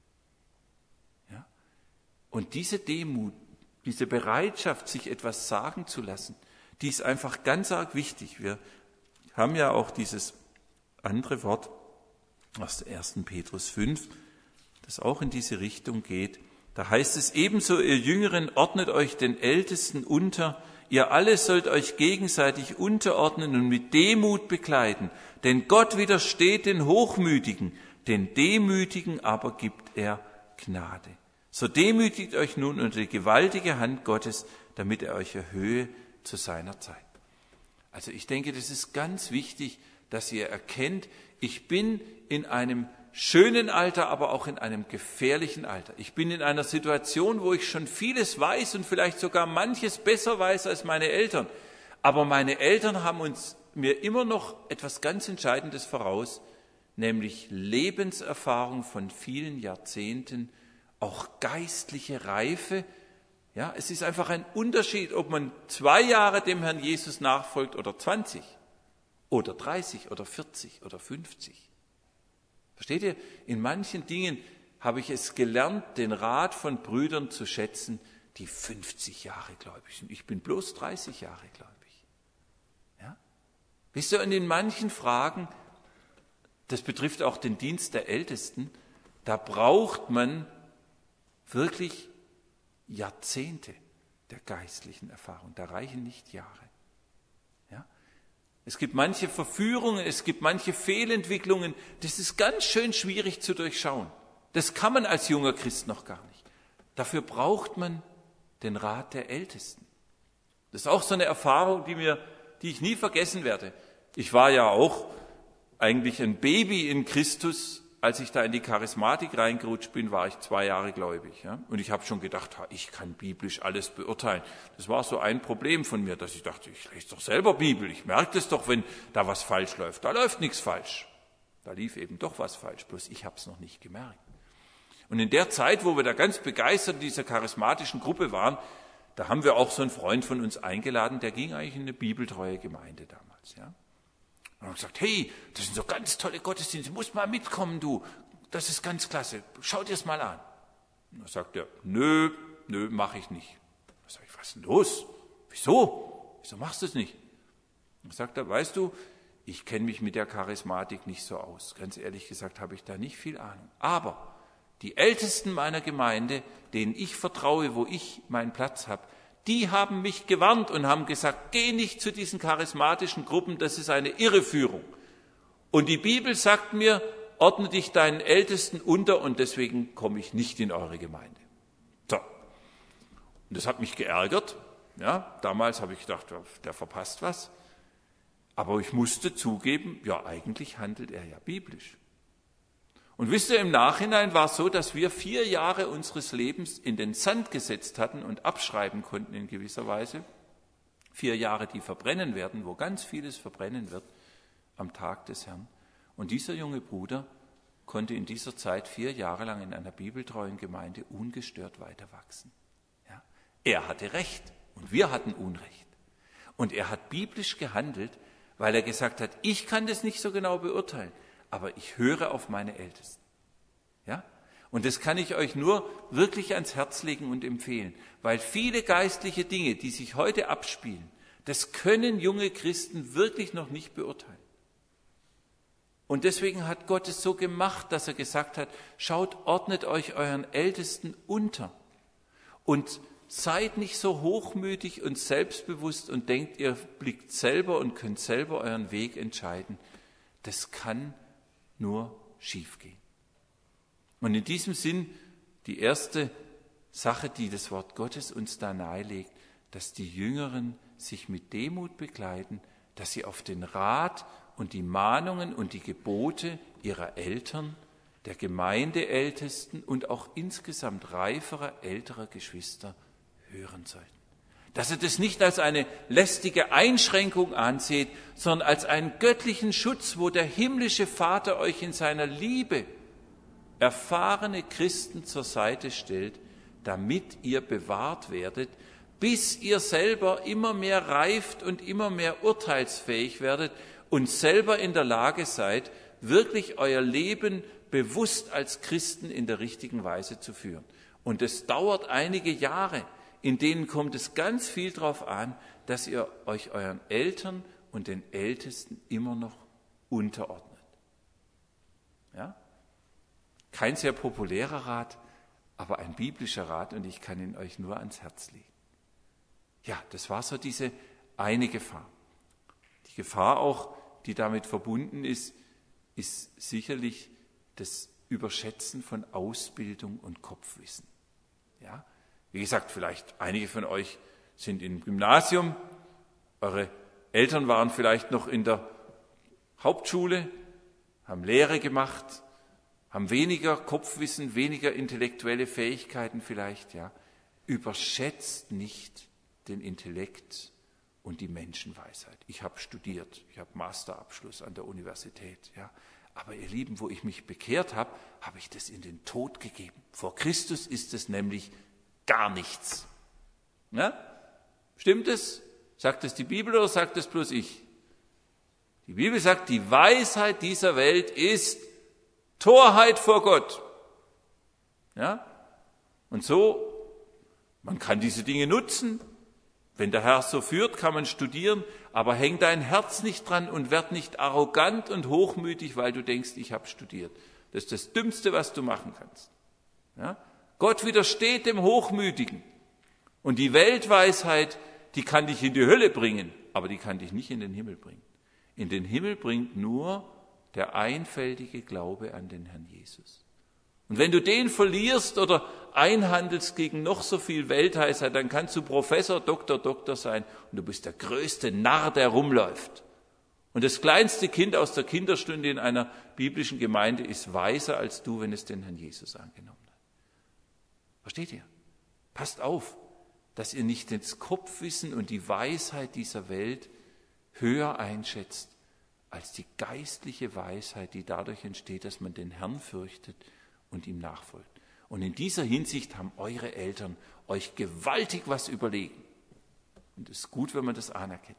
Ja? Und diese Demut, diese Bereitschaft, sich etwas sagen zu lassen, die ist einfach ganz arg wichtig. Wir haben ja auch dieses andere Wort aus 1. Petrus 5, das auch in diese Richtung geht. Da heißt es, ebenso ihr Jüngeren ordnet euch den Ältesten unter, ihr alle sollt euch gegenseitig unterordnen und mit Demut bekleiden, denn Gott widersteht den Hochmütigen, den Demütigen aber gibt er Gnade. So demütigt euch nun unter die gewaltige Hand Gottes, damit er euch erhöhe zu seiner Zeit. Also ich denke, das ist ganz wichtig, dass ihr erkennt, ich bin in einem schönen Alter, aber auch in einem gefährlichen Alter. Ich bin in einer Situation, wo ich schon vieles weiß und vielleicht sogar manches besser weiß als meine Eltern. Aber meine Eltern haben mir immer noch etwas ganz Entscheidendes voraus, nämlich Lebenserfahrung von vielen Jahrzehnten, auch geistliche Reife Ja, es ist einfach ein Unterschied, ob man 2 Jahre dem Herrn Jesus nachfolgt oder 20 oder 30 oder 40 oder 50. Versteht ihr? In manchen Dingen habe ich es gelernt, den Rat von Brüdern zu schätzen, die 50 Jahre gläubig sind. Ich bin bloß 30 Jahre gläubig. Ja? Wisst ihr, und in manchen Fragen, das betrifft auch den Dienst der Ältesten, da braucht man wirklich Jahrzehnte der geistlichen Erfahrung. Da reichen nicht Jahre. Ja? Es gibt manche Verführungen, es gibt manche Fehlentwicklungen, das ist ganz schön schwierig zu durchschauen. Das kann man als junger Christ noch gar nicht. Dafür braucht man den Rat der Ältesten. Das ist auch so eine Erfahrung, die ich nie vergessen werde. Ich war ja auch eigentlich ein Baby in Christus. Als ich da in die Charismatik reingerutscht bin, war ich 2 Jahre gläubig. Ja? Und ich habe schon gedacht, ich kann biblisch alles beurteilen. Das war so ein Problem von mir, dass ich dachte, ich lese doch selber Bibel. Ich merke das doch, wenn da was falsch läuft. Da läuft nichts falsch. Da lief eben doch was falsch, bloß ich habe es noch nicht gemerkt. Und in der Zeit, wo wir da ganz begeistert in dieser charismatischen Gruppe waren, da haben wir auch so einen Freund von uns eingeladen, der ging eigentlich in eine bibeltreue Gemeinde damals. Ja? Und haben gesagt, hey, das sind so ganz tolle Gottesdienste, du musst mal mitkommen, du. Das ist ganz klasse, schau dir das mal an. Und dann sagt er, nö, mache ich nicht. Dann sage ich, was ist denn los? Wieso machst du es nicht? Dann sagt er, weißt du, ich kenne mich mit der Charismatik nicht so aus. Ganz ehrlich gesagt habe ich da nicht viel Ahnung. Aber die Ältesten meiner Gemeinde, denen ich vertraue, wo ich meinen Platz habe, die haben mich gewarnt und haben gesagt, geh nicht zu diesen charismatischen Gruppen, das ist eine Irreführung. Und die Bibel sagt mir, ordne dich deinen Ältesten unter und deswegen komme ich nicht in eure Gemeinde. So. Und das hat mich geärgert. Ja, damals habe ich gedacht, der verpasst was. Aber ich musste zugeben, ja, eigentlich handelt er ja biblisch. Und wisst ihr, im Nachhinein war es so, dass wir 4 Jahre unseres Lebens in den Sand gesetzt hatten und abschreiben konnten in gewisser Weise. 4 Jahre, die verbrennen werden, wo ganz vieles verbrennen wird am Tag des Herrn. Und dieser junge Bruder konnte in dieser Zeit 4 Jahre lang in einer bibeltreuen Gemeinde ungestört weiter wachsen. Ja? Er hatte Recht und wir hatten Unrecht. Und er hat biblisch gehandelt, weil er gesagt hat, ich kann das nicht so genau beurteilen, aber ich höre auf meine Ältesten. Ja? Und das kann ich euch nur wirklich ans Herz legen und empfehlen, weil viele geistliche Dinge, die sich heute abspielen, das können junge Christen wirklich noch nicht beurteilen. Und deswegen hat Gott es so gemacht, dass er gesagt hat, schaut, ordnet euch euren Ältesten unter und seid nicht so hochmütig und selbstbewusst und denkt, ihr blickt selber und könnt selber euren Weg entscheiden. Das kann nur schiefgehen. Und in diesem Sinn die erste Sache, die das Wort Gottes uns da nahelegt, dass die Jüngeren sich mit Demut bekleiden, dass sie auf den Rat und die Mahnungen und die Gebote ihrer Eltern, der Gemeindeältesten und auch insgesamt reiferer, älterer Geschwister hören sollten. Dass er das nicht als eine lästige Einschränkung ansieht, sondern als einen göttlichen Schutz, wo der himmlische Vater euch in seiner Liebe erfahrene Christen zur Seite stellt, damit ihr bewahrt werdet, bis ihr selber immer mehr reift und immer mehr urteilsfähig werdet und selber in der Lage seid, wirklich euer Leben bewusst als Christen in der richtigen Weise zu führen. Und es dauert einige Jahre, in denen kommt es ganz viel darauf an, dass ihr euch euren Eltern und den Ältesten immer noch unterordnet. Ja? Kein sehr populärer Rat, aber ein biblischer Rat und ich kann ihn euch nur ans Herz legen. Ja, das war so diese eine Gefahr. Die Gefahr auch, die damit verbunden ist, ist sicherlich das Überschätzen von Ausbildung und Kopfwissen. Ja? Wie gesagt, vielleicht einige von euch sind im Gymnasium, eure Eltern waren vielleicht noch in der Hauptschule, haben Lehre gemacht, haben weniger Kopfwissen, weniger intellektuelle Fähigkeiten vielleicht. Ja. Überschätzt nicht den Intellekt und die Menschenweisheit. Ich habe studiert, ich habe Masterabschluss an der Universität. Ja. Aber ihr Lieben, wo ich mich bekehrt habe, habe ich das in den Tod gegeben. Vor Christus ist es nämlich gar nichts. Ja? Stimmt es? Sagt es die Bibel oder sagt es bloß ich? Die Bibel sagt, die Weisheit dieser Welt ist Torheit vor Gott. Ja? Und so, man kann diese Dinge nutzen. Wenn der Herr so führt, kann man studieren, aber häng dein Herz nicht dran und werd nicht arrogant und hochmütig, weil du denkst, ich habe studiert. Das ist das Dümmste, was du machen kannst. Ja? Gott widersteht dem Hochmütigen. Und die Weltweisheit, die kann dich in die Hölle bringen, aber die kann dich nicht in den Himmel bringen. In den Himmel bringt nur der einfältige Glaube an den Herrn Jesus. Und wenn du den verlierst oder einhandelst gegen noch so viel Weltweisheit, dann kannst du Professor, Doktor sein und du bist der größte Narr, der rumläuft. Und das kleinste Kind aus der Kinderstunde in einer biblischen Gemeinde ist weiser als du, wenn es den Herrn Jesus angenommen hat. Versteht ihr? Passt auf, dass ihr nicht das Kopfwissen und die Weisheit dieser Welt höher einschätzt als die geistliche Weisheit, die dadurch entsteht, dass man den Herrn fürchtet und ihm nachfolgt. Und in dieser Hinsicht haben eure Eltern euch gewaltig was überlegen. Und es ist gut, wenn man das anerkennt.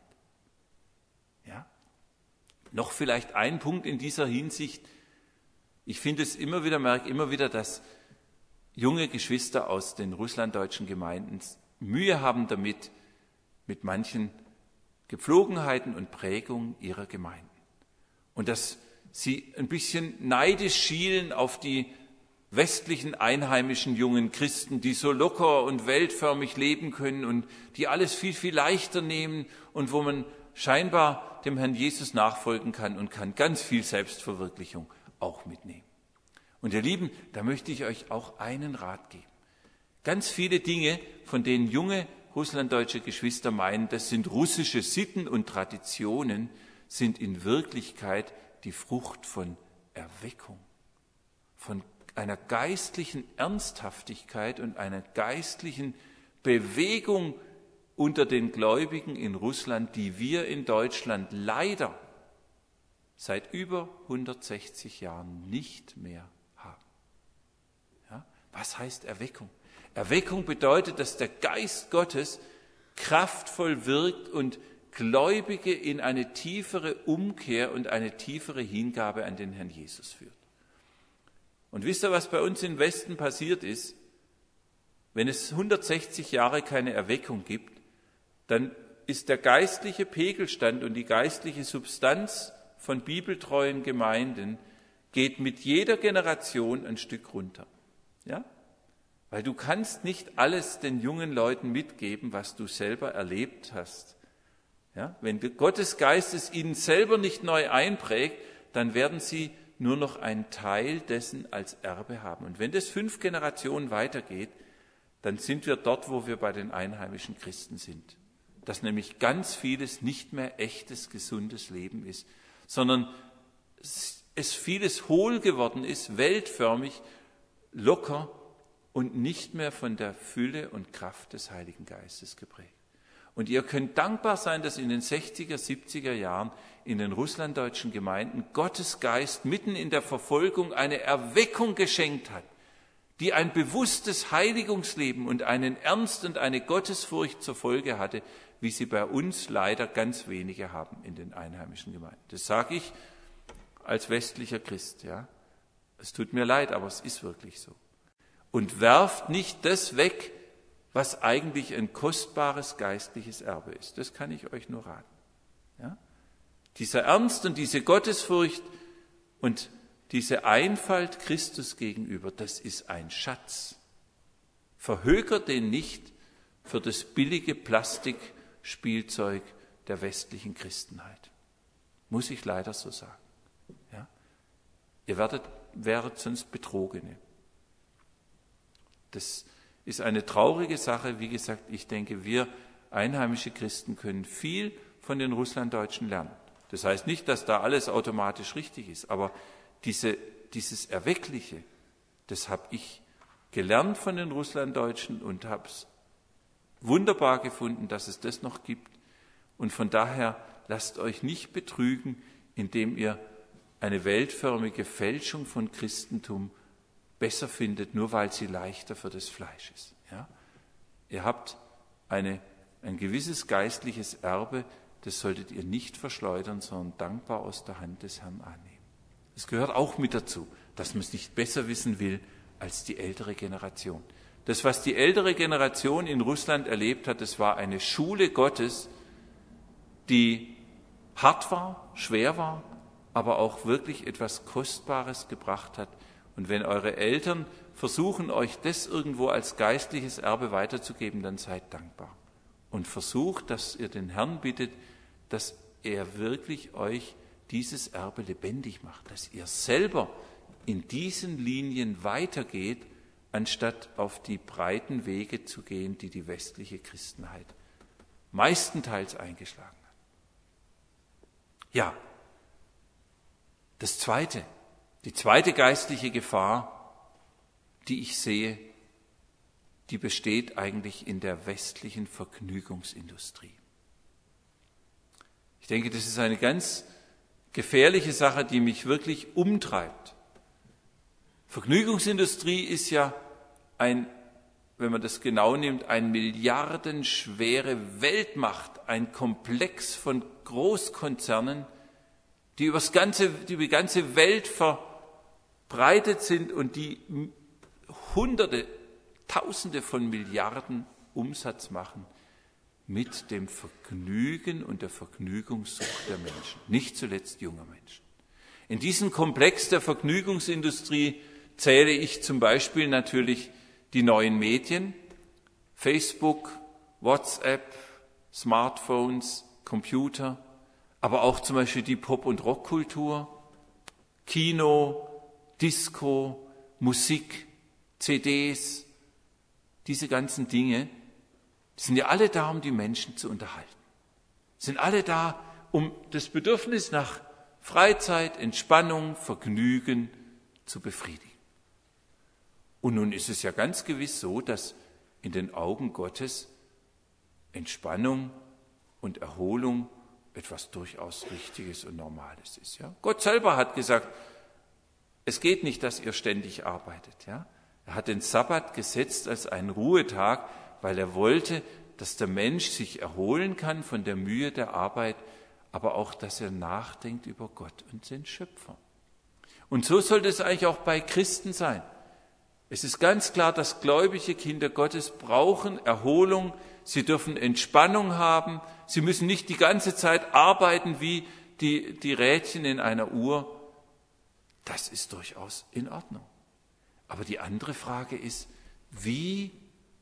Ja? Noch vielleicht ein Punkt in dieser Hinsicht. Ich finde es merke immer wieder, dass junge Geschwister aus den russlanddeutschen Gemeinden Mühe haben damit, mit manchen Gepflogenheiten und Prägungen ihrer Gemeinden. Und dass sie ein bisschen neidisch schielen auf die westlichen einheimischen jungen Christen, die so locker und weltförmig leben können und die alles viel, viel leichter nehmen und wo man scheinbar dem Herrn Jesus nachfolgen kann und kann ganz viel Selbstverwirklichung auch mitnehmen. Und ihr Lieben, da möchte ich euch auch einen Rat geben. Ganz viele Dinge, von denen junge russlanddeutsche Geschwister meinen, das sind russische Sitten und Traditionen, sind in Wirklichkeit die Frucht von Erweckung, von einer geistlichen Ernsthaftigkeit und einer geistlichen Bewegung unter den Gläubigen in Russland, die wir in Deutschland leider seit über 160 Jahren nicht mehr haben. Ja? Was heißt Erweckung? Erweckung bedeutet, dass der Geist Gottes kraftvoll wirkt und Gläubige in eine tiefere Umkehr und eine tiefere Hingabe an den Herrn Jesus führt. Und wisst ihr, was bei uns im Westen passiert ist? Wenn es 160 Jahre keine Erweckung gibt, dann ist der geistliche Pegelstand und die geistliche Substanz von bibeltreuen Gemeinden geht mit jeder Generation ein Stück runter. Ja? Weil du kannst nicht alles den jungen Leuten mitgeben, was du selber erlebt hast. Ja? Wenn Gottes Geist es ihnen selber nicht neu einprägt, dann werden sie nur noch einen Teil dessen als Erbe haben. Und wenn das 5 Generationen weitergeht, dann sind wir dort, wo wir bei den einheimischen Christen sind. Dass nämlich ganz vieles nicht mehr echtes, gesundes Leben ist, sondern es vieles hohl geworden ist, weltförmig, locker und nicht mehr von der Fülle und Kraft des Heiligen Geistes geprägt. Und ihr könnt dankbar sein, dass in den 60er, 70er Jahren in den russlanddeutschen Gemeinden Gottes Geist mitten in der Verfolgung eine Erweckung geschenkt hat, die ein bewusstes Heiligungsleben und einen Ernst und eine Gottesfurcht zur Folge hatte, wie sie bei uns leider ganz wenige haben in den einheimischen Gemeinden. Das sage ich als westlicher Christ. Ja. Es tut mir leid, aber es ist wirklich so. Und werft nicht das weg, was eigentlich ein kostbares geistliches Erbe ist. Das kann ich euch nur raten. Ja? Dieser Ernst und diese Gottesfurcht und diese Einfalt Christus gegenüber, das ist ein Schatz. Verhökert den nicht für das billige Plastikspielzeug der westlichen Christenheit. Muss ich leider so sagen. Ja? Ihr wäret sonst Betrogene. Das ist eine traurige Sache. Wie gesagt, ich denke, wir einheimische Christen können viel von den Russlanddeutschen lernen. Das heißt nicht, dass da alles automatisch richtig ist, aber dieses Erweckliche, das habe ich gelernt von den Russlanddeutschen und habe es wunderbar gefunden, dass es das noch gibt. Und von daher lasst euch nicht betrügen, indem ihr eine weltförmige Fälschung von Christentum besser findet, nur weil sie leichter für das Fleisch ist. Ja? Ihr habt ein gewisses geistliches Erbe, das solltet ihr nicht verschleudern, sondern dankbar aus der Hand des Herrn annehmen. Es gehört auch mit dazu, dass man es nicht besser wissen will als die ältere Generation. Das, was die ältere Generation in Russland erlebt hat, das war eine Schule Gottes, die hart war, schwer war, aber auch wirklich etwas Kostbares gebracht hat. Und wenn eure Eltern versuchen, euch das irgendwo als geistliches Erbe weiterzugeben, dann seid dankbar. Und versucht, dass ihr den Herrn bittet, dass er wirklich euch dieses Erbe lebendig macht, dass ihr selber in diesen Linien weitergeht, anstatt auf die breiten Wege zu gehen, die die westliche Christenheit meistenteils eingeschlagen hat. Ja, die zweite geistliche Gefahr, die ich sehe, die besteht eigentlich in der westlichen Vergnügungsindustrie. Ich denke, das ist eine ganz gefährliche Sache, die mich wirklich umtreibt. Vergnügungsindustrie ist ja wenn man das genau nimmt, eine milliardenschwere Weltmacht, ein Komplex von Großkonzernen, die über die ganze Welt verbreitet sind und die Hunderte, Tausende von Milliarden Umsatz machen mit dem Vergnügen und der Vergnügungssucht der Menschen, nicht zuletzt junger Menschen. In diesen Komplex der Vergnügungsindustrie zähle ich zum Beispiel natürlich die neuen Medien, Facebook, WhatsApp, Smartphones, Computer, aber auch zum Beispiel die Pop- und Rockkultur, Kino, Disco, Musik, CDs, diese ganzen Dinge, die sind ja alle da, um die Menschen zu unterhalten. Sind alle da, um das Bedürfnis nach Freizeit, Entspannung, Vergnügen zu befriedigen. Und nun ist es ja ganz gewiss so, dass in den Augen Gottes Entspannung und Erholung etwas durchaus Richtiges und Normales ist. Ja? Gott selber hat gesagt, es geht nicht, dass ihr ständig arbeitet. Ja? Er hat den Sabbat gesetzt als einen Ruhetag, weil er wollte, dass der Mensch sich erholen kann von der Mühe der Arbeit, aber auch, dass er nachdenkt über Gott und den Schöpfer. Und so sollte es eigentlich auch bei Christen sein. Es ist ganz klar, dass gläubige Kinder Gottes brauchen Erholung, sie dürfen Entspannung haben, sie müssen nicht die ganze Zeit arbeiten wie die Rädchen in einer Uhr. Das ist durchaus in Ordnung. Aber die andere Frage ist, wie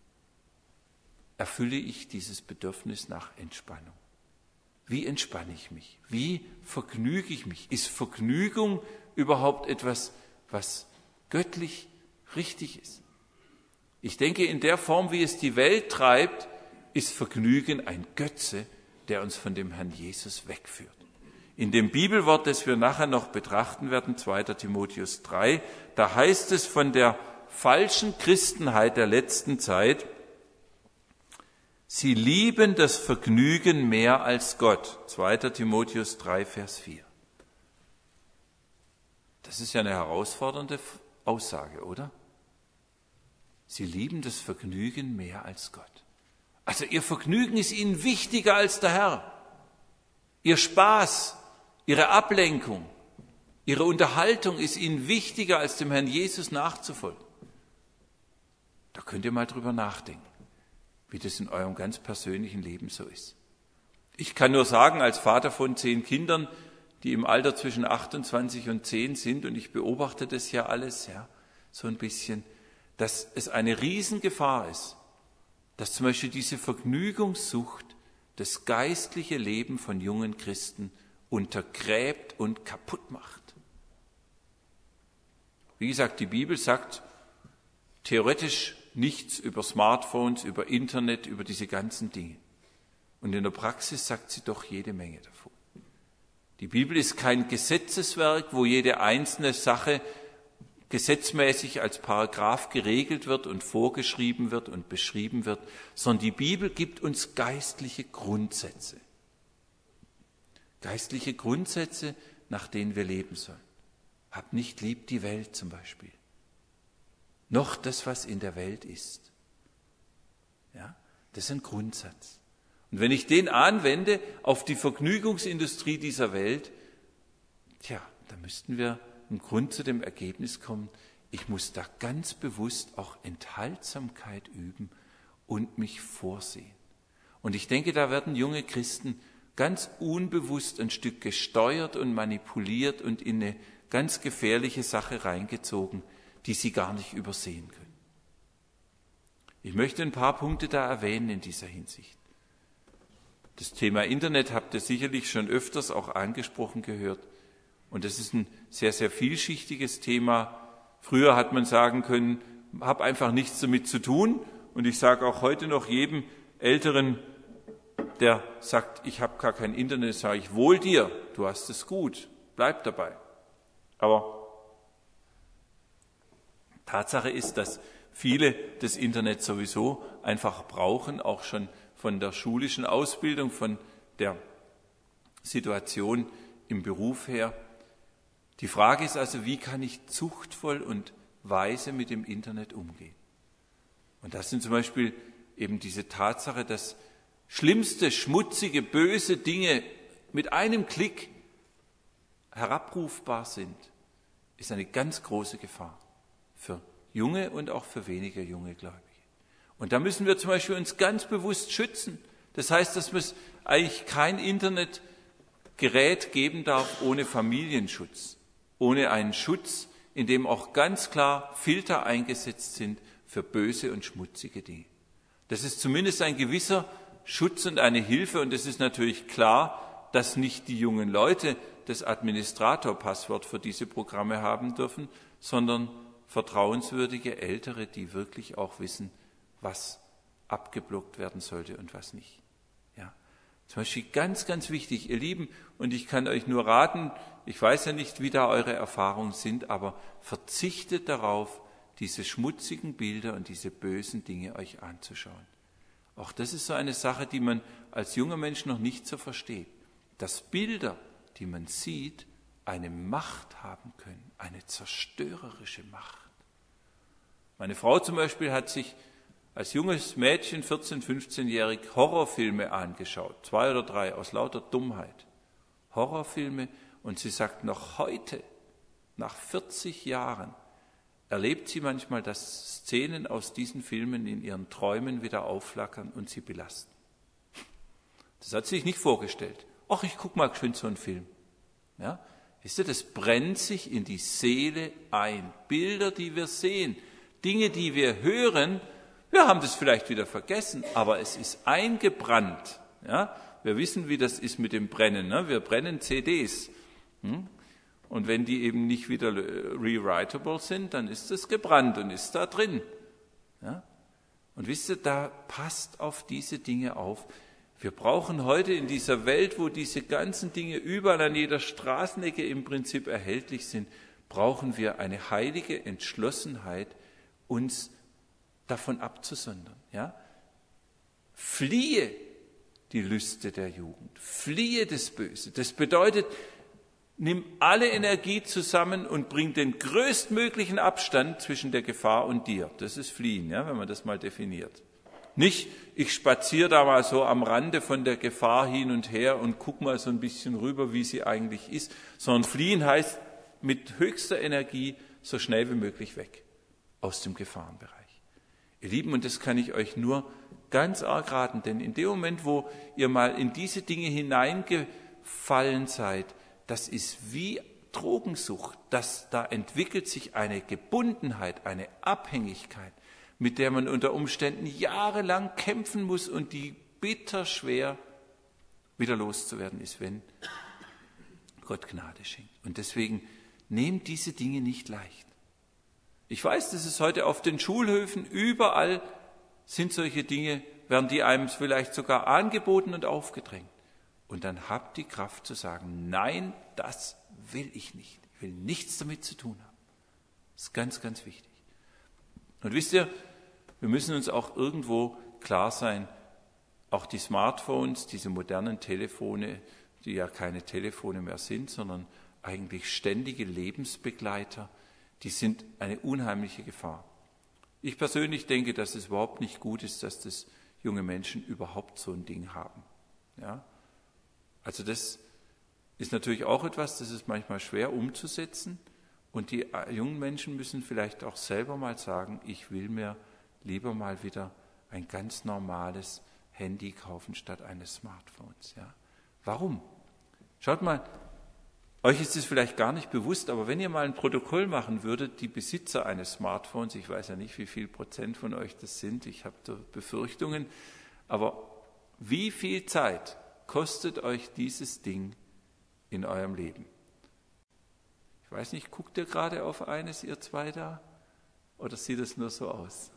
erfülle ich dieses Bedürfnis nach Entspannung? Wie entspanne ich mich? Wie vergnüge ich mich? Ist Vergnügung überhaupt etwas, was göttlich richtig ist? Ich denke, in der Form, wie es die Welt treibt, ist Vergnügen ein Götze, der uns von dem Herrn Jesus wegführt. In dem Bibelwort, das wir nachher noch betrachten werden, 2. Timotheus 3, da heißt es von der falschen Christenheit der letzten Zeit, sie lieben das Vergnügen mehr als Gott. 2. Timotheus 3, Vers 4. Das ist ja eine herausfordernde Aussage, oder? Sie lieben das Vergnügen mehr als Gott. Also ihr Vergnügen ist ihnen wichtiger als der Herr. Ihr Spaß, ihre Ablenkung, ihre Unterhaltung ist ihnen wichtiger als dem Herrn Jesus nachzufolgen. Da könnt ihr mal drüber nachdenken, wie das in eurem ganz persönlichen Leben so ist. Ich kann nur sagen, als Vater von 10 Kindern, die im Alter zwischen 28 und 10 sind, und ich beobachte das ja alles, ja, so ein bisschen, dass es eine Riesengefahr ist, dass zum Beispiel diese Vergnügungssucht das geistliche Leben von jungen Christen untergräbt und kaputt macht. Wie gesagt, die Bibel sagt theoretisch nichts über Smartphones, über Internet, über diese ganzen Dinge. Und in der Praxis sagt sie doch jede Menge davon. Die Bibel ist kein Gesetzeswerk, wo jede einzelne Sache gesetzmäßig als Paragraph geregelt wird und vorgeschrieben wird und beschrieben wird, sondern die Bibel gibt uns geistliche Grundsätze. Geistliche Grundsätze, nach denen wir leben sollen. Hab nicht lieb die Welt zum Beispiel. Noch das, was in der Welt ist. Ja? Das ist ein Grundsatz. Und wenn ich den anwende auf die Vergnügungsindustrie dieser Welt, dann müssten wir im Grunde zu dem Ergebnis kommen, ich muss da ganz bewusst auch Enthaltsamkeit üben und mich vorsehen. Und ich denke, da werden junge Christen ganz unbewusst ein Stück gesteuert und manipuliert und in eine ganz gefährliche Sache reingezogen, die sie gar nicht übersehen können. Ich möchte ein paar Punkte da erwähnen in dieser Hinsicht. Das Thema Internet habt ihr sicherlich schon öfters auch angesprochen gehört. Und das ist ein sehr, sehr vielschichtiges Thema. Früher hat man sagen können, hab einfach nichts damit zu tun. Und ich sage auch heute noch jedem Älteren, der sagt, ich habe gar kein Internet, sage ich, wohl dir, du hast es gut, bleib dabei. Aber Tatsache ist, dass viele das Internet sowieso einfach brauchen, auch schon von der schulischen Ausbildung, von der Situation im Beruf her. Die Frage ist also, wie kann ich zuchtvoll und weise mit dem Internet umgehen? Und das sind zum Beispiel eben diese Tatsache, dass schlimmste, schmutzige, böse Dinge mit einem Klick herabrufbar sind, ist eine ganz große Gefahr für junge und auch für weniger junge Gläubige. Und da müssen wir zum Beispiel uns ganz bewusst schützen. Das heißt, dass es eigentlich kein Internetgerät geben darf ohne Familienschutz, ohne einen Schutz, in dem auch ganz klar Filter eingesetzt sind für böse und schmutzige Dinge. Das ist zumindest ein gewisser Schutz und eine Hilfe, und es ist natürlich klar, dass nicht die jungen Leute das Administratorpasswort für diese Programme haben dürfen, sondern vertrauenswürdige Ältere, die wirklich auch wissen, was abgeblockt werden sollte und was nicht. Ja. Zum Beispiel ganz, ganz wichtig, ihr Lieben, und ich kann euch nur raten, ich weiß ja nicht, wie da eure Erfahrungen sind, aber verzichtet darauf, diese schmutzigen Bilder und diese bösen Dinge euch anzuschauen. Auch das ist so eine Sache, die man als junger Mensch noch nicht so versteht. Dass Bilder, die man sieht, eine Macht haben können, eine zerstörerische Macht. Meine Frau zum Beispiel hat sich als junges Mädchen, 14-, 15-jährig, Horrorfilme angeschaut, 2 oder 3, aus lauter Dummheit. Horrorfilme, und sie sagt, noch heute, nach 40 Jahren, erlebt sie manchmal, dass Szenen aus diesen Filmen in ihren Träumen wieder aufflackern und sie belasten. Das hat sie sich nicht vorgestellt. Ach, ich gucke mal schön so einen Film. Ja? Wisst ihr, das brennt sich in die Seele ein. Bilder, die wir sehen, Dinge, die wir hören, wir haben das vielleicht wieder vergessen, aber es ist eingebrannt. Ja? Wir wissen, wie das ist mit dem Brennen. Ne? Wir brennen CDs. Und wenn die eben nicht wieder rewritable sind, dann ist es gebrannt und ist da drin. Ja? Und wisst ihr, da passt auf diese Dinge auf. Wir brauchen heute in dieser Welt, wo diese ganzen Dinge überall an jeder Straßenecke im Prinzip erhältlich sind, brauchen wir eine heilige Entschlossenheit, uns davon abzusondern. Ja? Fliehe die Lüste der Jugend, fliehe das Böse. Das bedeutet, nimm alle Energie zusammen und bring den größtmöglichen Abstand zwischen der Gefahr und dir. Das ist Fliehen, ja, wenn man das mal definiert. Nicht, ich spaziere da mal so am Rande von der Gefahr hin und her und guck mal so ein bisschen rüber, wie sie eigentlich ist, sondern Fliehen heißt mit höchster Energie so schnell wie möglich weg aus dem Gefahrenbereich. Ihr Lieben, und das kann ich euch nur ganz arg raten, denn in dem Moment, wo ihr mal in diese Dinge hineingefallen seid, das ist wie Drogensucht, da entwickelt sich eine Gebundenheit, eine Abhängigkeit, mit der man unter Umständen jahrelang kämpfen muss und die bitterschwer wieder loszuwerden ist, wenn Gott Gnade schenkt. Und deswegen nehmt diese Dinge nicht leicht. Ich weiß, dass es heute auf den Schulhöfen überall sind solche Dinge, werden die einem vielleicht sogar angeboten und aufgedrängt. Und dann habt die Kraft zu sagen, nein, das will ich nicht. Ich will nichts damit zu tun haben. Das ist ganz, ganz wichtig. Und wisst ihr, wir müssen uns auch irgendwo klar sein, auch die Smartphones, diese modernen Telefone, die ja keine Telefone mehr sind, sondern eigentlich ständige Lebensbegleiter, die sind eine unheimliche Gefahr. Ich persönlich denke, dass es überhaupt nicht gut ist, dass das junge Menschen überhaupt so ein Ding haben. Ja? Also das ist natürlich auch etwas, das ist manchmal schwer umzusetzen. Und die jungen Menschen müssen vielleicht auch selber mal sagen, ich will mir lieber mal wieder ein ganz normales Handy kaufen statt eines Smartphones. Ja? Warum? Schaut mal, euch ist es vielleicht gar nicht bewusst, aber wenn ihr mal ein Protokoll machen würdet, die Besitzer eines Smartphones, ich weiß ja nicht, wie viel Prozent von euch das sind, ich habe da Befürchtungen, aber wie viel Zeit kostet euch dieses Ding in eurem Leben? Ich weiß nicht, guckt ihr gerade auf eines, ihr zwei da? Oder sieht es nur so aus?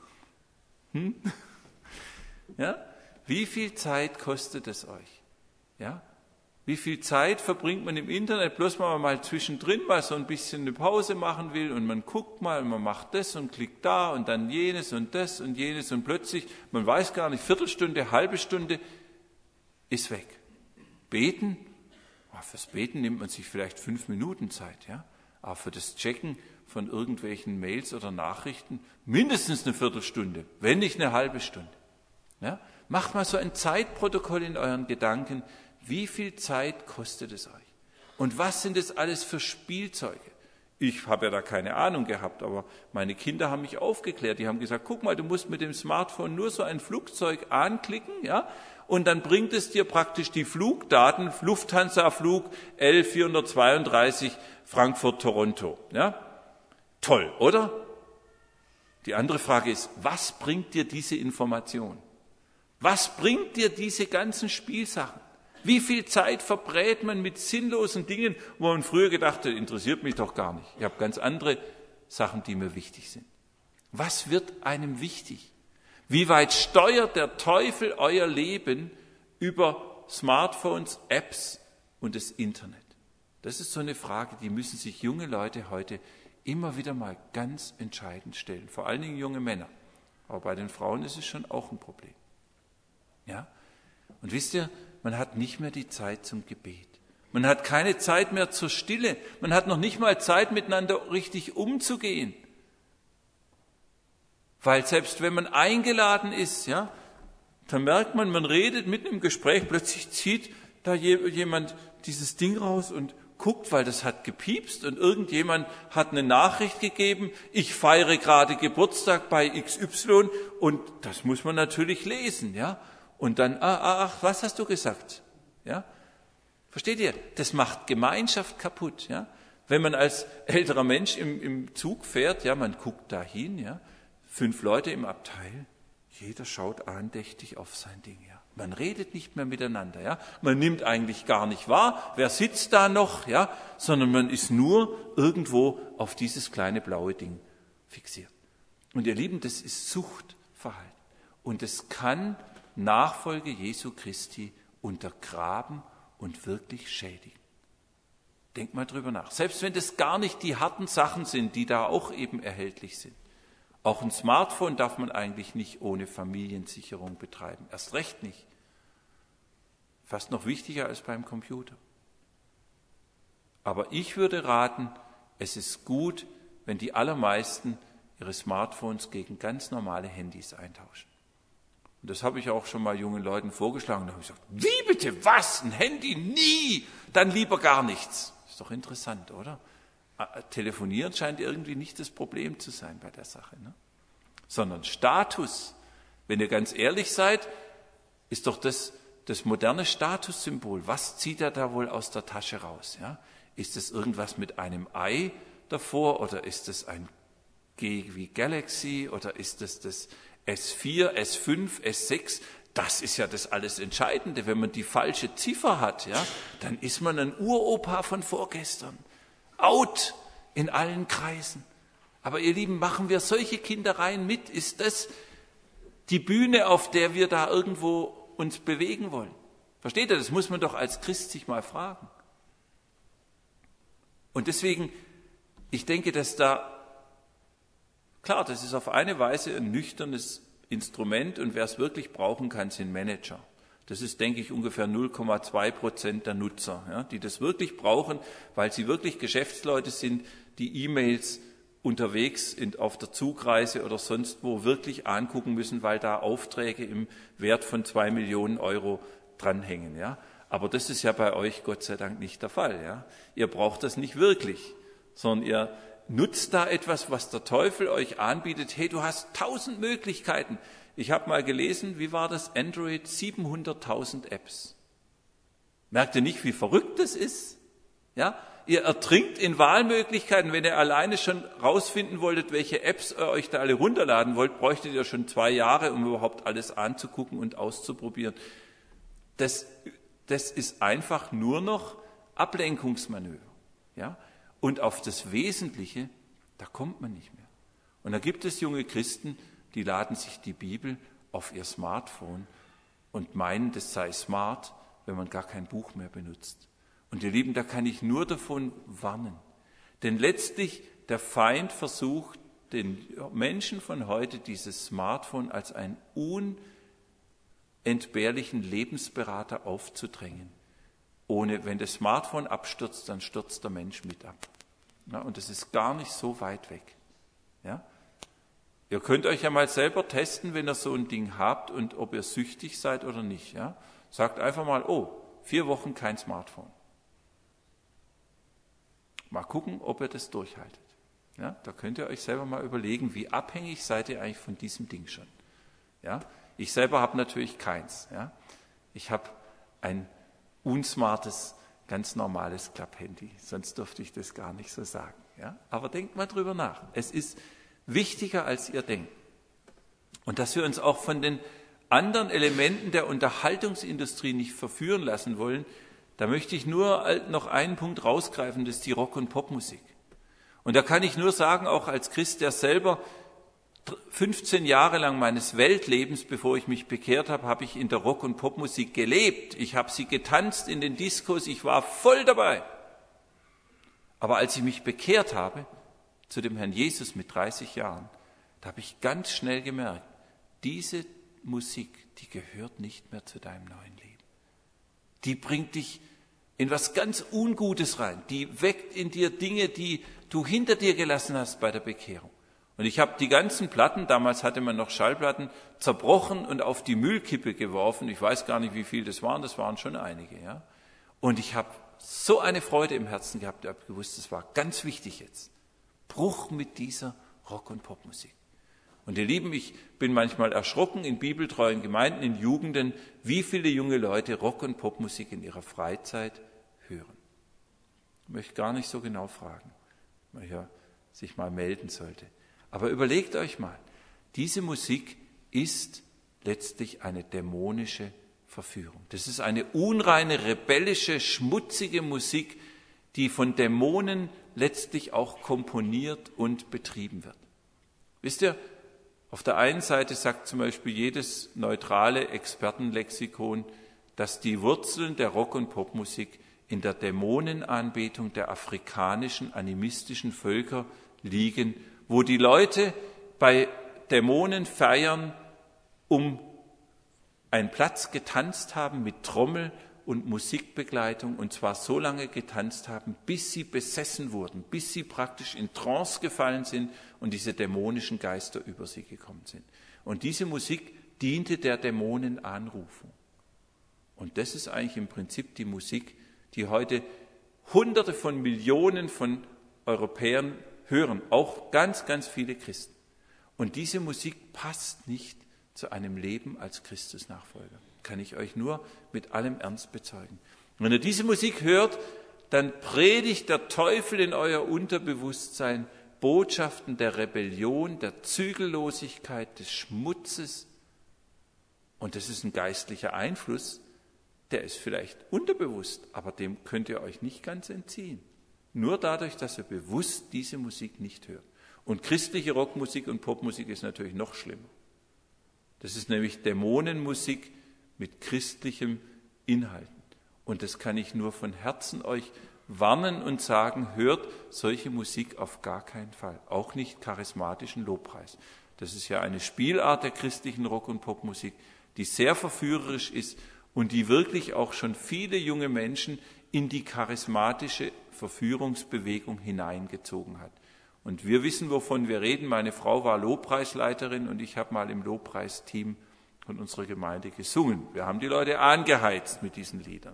Ja? Wie viel Zeit kostet es euch? Ja? Wie viel Zeit verbringt man im Internet, bloß weil man mal zwischendrin mal so ein bisschen eine Pause machen will und man guckt mal und man macht das und klickt da und dann jenes und das und jenes und plötzlich, man weiß gar nicht, Viertelstunde, halbe Stunde ist weg. Beten? Fürs Beten nimmt man sich vielleicht 5 Minuten Zeit, ja? Aber für das Checken von irgendwelchen Mails oder Nachrichten mindestens eine Viertelstunde, wenn nicht eine halbe Stunde. Ja? Macht mal so ein Zeitprotokoll in euren Gedanken. Wie viel Zeit kostet es euch? Und was sind es alles für Spielzeuge? Ich habe ja da keine Ahnung gehabt, aber meine Kinder haben mich aufgeklärt. Die haben gesagt, guck mal, du musst mit dem Smartphone nur so ein Flugzeug anklicken, ja, und dann bringt es dir praktisch die Flugdaten, Lufthansa-Flug L432 Frankfurt-Toronto. Ja? Toll, oder? Die andere Frage ist, was bringt dir diese Information? Was bringt dir diese ganzen Spielsachen? Wie viel Zeit verbrät man mit sinnlosen Dingen, wo man früher gedacht hat, interessiert mich doch gar nicht. Ich habe ganz andere Sachen, die mir wichtig sind. Was wird einem wichtig? Wie weit steuert der Teufel euer Leben über Smartphones, Apps und das Internet? Das ist so eine Frage, die müssen sich junge Leute heute immer wieder mal ganz entscheidend stellen. Vor allen Dingen junge Männer. Aber bei den Frauen ist es schon auch ein Problem. Ja? Und wisst ihr, man hat nicht mehr die Zeit zum Gebet. Man hat keine Zeit mehr zur Stille. Man hat noch nicht mal Zeit, miteinander richtig umzugehen. Weil selbst wenn man eingeladen ist, ja, dann merkt man, man redet mitten im Gespräch, plötzlich zieht da jemand dieses Ding raus und guckt, weil das hat gepiepst und irgendjemand hat eine Nachricht gegeben, ich feiere gerade Geburtstag bei XY und das muss man natürlich lesen, ja. Und dann, ach, was hast du gesagt? Ja? Versteht ihr? Das macht Gemeinschaft kaputt, ja. Wenn man als älterer Mensch im Zug fährt, ja, man guckt da hin, ja, 5 Leute im Abteil, jeder schaut andächtig auf sein Ding, ja. Man redet nicht mehr miteinander, ja. Man nimmt eigentlich gar nicht wahr, wer sitzt da noch, ja, sondern man ist nur irgendwo auf dieses kleine blaue Ding fixiert. Und ihr Lieben, das ist Suchtverhalten. Und es kann Nachfolge Jesu Christi untergraben und wirklich schädigen. Denkt mal drüber nach. Selbst wenn das gar nicht die harten Sachen sind, die da auch eben erhältlich sind. Auch ein Smartphone darf man eigentlich nicht ohne Familiensicherung betreiben. Erst recht nicht. Fast noch wichtiger als beim Computer. Aber ich würde raten, es ist gut, wenn die allermeisten ihre Smartphones gegen ganz normale Handys eintauschen. Und das habe ich auch schon mal jungen Leuten vorgeschlagen. Da habe ich gesagt, wie bitte, was? Ein Handy? Nie! Dann lieber gar nichts. Ist doch interessant, oder? Telefonieren scheint irgendwie nicht das Problem zu sein bei der Sache, ne? Sondern Status. Wenn ihr ganz ehrlich seid, ist doch das moderne Statussymbol. Was zieht er da wohl aus der Tasche raus? Ja? Ist es irgendwas mit einem Ei davor oder ist es ein G wie Galaxy oder ist es das S4, S5, S6? Das ist ja das alles Entscheidende. Wenn man die falsche Ziffer hat, ja, dann ist man ein Uropa von vorgestern. Out in allen Kreisen. Aber ihr Lieben, machen wir solche Kindereien mit? Ist das die Bühne, auf der wir da irgendwo uns bewegen wollen? Versteht ihr? Das muss man doch als Christ sich mal fragen. Und deswegen, ich denke, dass klar, das ist auf eine Weise ein nüchternes Instrument und wer es wirklich brauchen kann, sind Manager. Das ist, denke ich, ungefähr 0,2% der Nutzer, ja, die das wirklich brauchen, weil sie wirklich Geschäftsleute sind, die E-Mails unterwegs auf der Zugreise oder sonst wo wirklich angucken müssen, weil da Aufträge im Wert von 2 Millionen Euro dranhängen. Ja? Aber das ist ja bei euch Gott sei Dank nicht der Fall. Ja? Ihr braucht das nicht wirklich, sondern ihr nutzt da etwas, was der Teufel euch anbietet. Hey, du hast 1000 Möglichkeiten. Ich habe mal gelesen, wie war das? Android 700.000 Apps. Merkt ihr nicht, wie verrückt das ist? Ja? Ihr ertrinkt in Wahlmöglichkeiten. Wenn ihr alleine schon rausfinden wolltet, welche Apps ihr euch da alle runterladen wollt, bräuchtet ihr schon 2 Jahre, um überhaupt alles anzugucken und auszuprobieren. Das ist einfach nur noch Ablenkungsmanöver. Ja? Und auf das Wesentliche, da kommt man nicht mehr. Und da gibt es junge Christen, die laden sich die Bibel auf ihr Smartphone und meinen, das sei smart, wenn man gar kein Buch mehr benutzt. Und ihr Lieben, da kann ich nur davon warnen. Denn letztlich der Feind versucht, den Menschen von heute dieses Smartphone als einen unentbehrlichen Lebensberater aufzudrängen. Wenn das Smartphone abstürzt, dann stürzt der Mensch mit ab. Ja, und das ist gar nicht so weit weg. Ja? Ihr könnt euch ja mal selber testen, wenn ihr so ein Ding habt und ob ihr süchtig seid oder nicht. Ja? Sagt einfach mal, 4 Wochen kein Smartphone. Mal gucken, ob ihr das durchhaltet. Ja? Da könnt ihr euch selber mal überlegen, wie abhängig seid ihr eigentlich von diesem Ding schon. Ja? Ich selber habe natürlich keins. Ja? Ich habe ein unsmartes, ganz normales Klapphandy. Sonst dürfte ich das gar nicht so sagen. Ja? Aber denkt mal drüber nach. Es ist wichtiger, als ihr denkt. Und dass wir uns auch von den anderen Elementen der Unterhaltungsindustrie nicht verführen lassen wollen, da möchte ich nur noch einen Punkt rausgreifen, das ist die Rock- und Popmusik. Und da kann ich nur sagen, auch als Christ, der selber 15 Jahre lang meines Weltlebens, bevor ich mich bekehrt habe, habe ich in der Rock- und Popmusik gelebt. Ich habe sie getanzt in den Diskos, ich war voll dabei. Aber als ich mich bekehrt habe zu dem Herrn Jesus mit 30 Jahren, da habe ich ganz schnell gemerkt, diese Musik, die gehört nicht mehr zu deinem neuen Leben. Die bringt dich in was ganz Ungutes rein. Die weckt in dir Dinge, die du hinter dir gelassen hast bei der Bekehrung. Und ich habe die ganzen Platten, damals hatte man noch Schallplatten, zerbrochen und auf die Müllkippe geworfen. Ich weiß gar nicht, wie viel das waren schon einige. Ja? Und ich habe so eine Freude im Herzen gehabt, ich habe gewusst, das war ganz wichtig jetzt. Bruch mit dieser Rock- und Popmusik. Und ihr Lieben, ich bin manchmal erschrocken in bibeltreuen Gemeinden, in Jugenden, wie viele junge Leute Rock- und Popmusik in ihrer Freizeit hören. Ich möchte gar nicht so genau fragen, weil er sich mal melden sollte. Aber überlegt euch mal, diese Musik ist letztlich eine dämonische Verführung. Das ist eine unreine, rebellische, schmutzige Musik, die von Dämonen letztlich auch komponiert und betrieben wird. Wisst ihr, auf der einen Seite sagt zum Beispiel jedes neutrale Expertenlexikon, dass die Wurzeln der Rock- und Popmusik in der Dämonenanbetung der afrikanischen animistischen Völker liegen, wo die Leute bei Dämonenfeiern um einen Platz getanzt haben mit Trommel und Musikbegleitung, und zwar so lange getanzt haben, bis sie besessen wurden, bis sie praktisch in Trance gefallen sind und diese dämonischen Geister über sie gekommen sind. Und diese Musik diente der Dämonenanrufung. Und das ist eigentlich im Prinzip die Musik, die heute Hunderte von Millionen von Europäern hören, auch ganz, ganz viele Christen. Und diese Musik passt nicht zu einem Leben als Christusnachfolger. Kann ich euch nur mit allem Ernst bezeugen. Wenn ihr diese Musik hört, dann predigt der Teufel in euer Unterbewusstsein Botschaften der Rebellion, der Zügellosigkeit, des Schmutzes. Und das ist ein geistlicher Einfluss, der ist vielleicht unterbewusst, aber dem könnt ihr euch nicht ganz entziehen. Nur dadurch, dass ihr bewusst diese Musik nicht hört. Und christliche Rockmusik und Popmusik ist natürlich noch schlimmer. Das ist nämlich Dämonenmusik mit christlichem Inhalten. Und das kann ich nur von Herzen euch warnen und sagen, hört solche Musik auf gar keinen Fall. Auch nicht charismatischen Lobpreis. Das ist ja eine Spielart der christlichen Rock- und Popmusik, die sehr verführerisch ist und die wirklich auch schon viele junge Menschen in die charismatische Verführungsbewegung hineingezogen hat. Und wir wissen, wovon wir reden. Meine Frau war Lobpreisleiterin und ich habe mal im Lobpreisteam von unserer Gemeinde gesungen. Wir haben die Leute angeheizt mit diesen Liedern.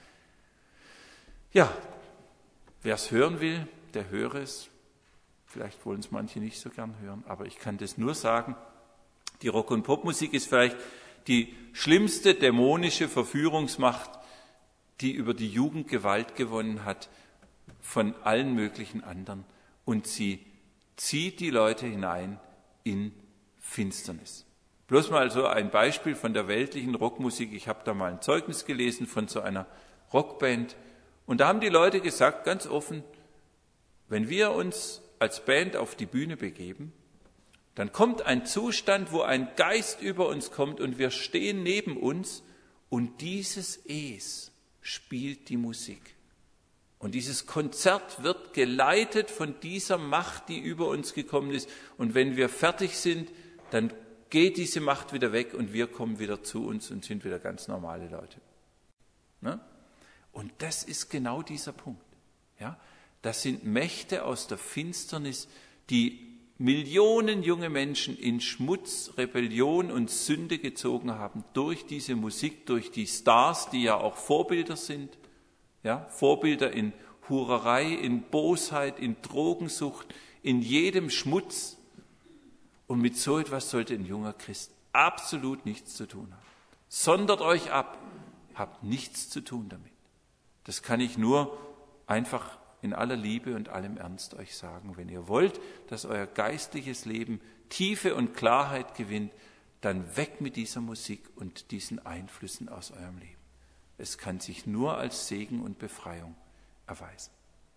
Ja, wer es hören will, der höre es. Vielleicht wollen es manche nicht so gern hören, aber ich kann das nur sagen, die Rock- und Popmusik ist vielleicht die schlimmste dämonische Verführungsmacht, die über die Jugend Gewalt gewonnen hat von allen möglichen anderen. Und sie zieht die Leute hinein in Finsternis. Bloß mal so ein Beispiel von der weltlichen Rockmusik. Ich habe da mal ein Zeugnis gelesen von so einer Rockband. Und da haben die Leute gesagt, ganz offen, wenn wir uns als Band auf die Bühne begeben, dann kommt ein Zustand, wo ein Geist über uns kommt und wir stehen neben uns und dieses Es spielt die Musik. Und dieses Konzert wird geleitet von dieser Macht, die über uns gekommen ist. Und wenn wir fertig sind, dann geht diese Macht wieder weg und wir kommen wieder zu uns und sind wieder ganz normale Leute. Ne? Und das ist genau dieser Punkt. Ja? Das sind Mächte aus der Finsternis, die Millionen junge Menschen in Schmutz, Rebellion und Sünde gezogen haben durch diese Musik, durch die Stars, die ja auch Vorbilder sind. Ja, Vorbilder in Hurerei, in Bosheit, in Drogensucht, in jedem Schmutz. Und mit so etwas sollte ein junger Christ absolut nichts zu tun haben. Sondert euch ab, habt nichts zu tun damit. Das kann ich nur einfach in aller Liebe und allem Ernst euch sagen. Wenn ihr wollt, dass euer geistliches Leben Tiefe und Klarheit gewinnt, dann weg mit dieser Musik und diesen Einflüssen aus eurem Leben. Es kann sich nur als Segen und Befreiung erweisen.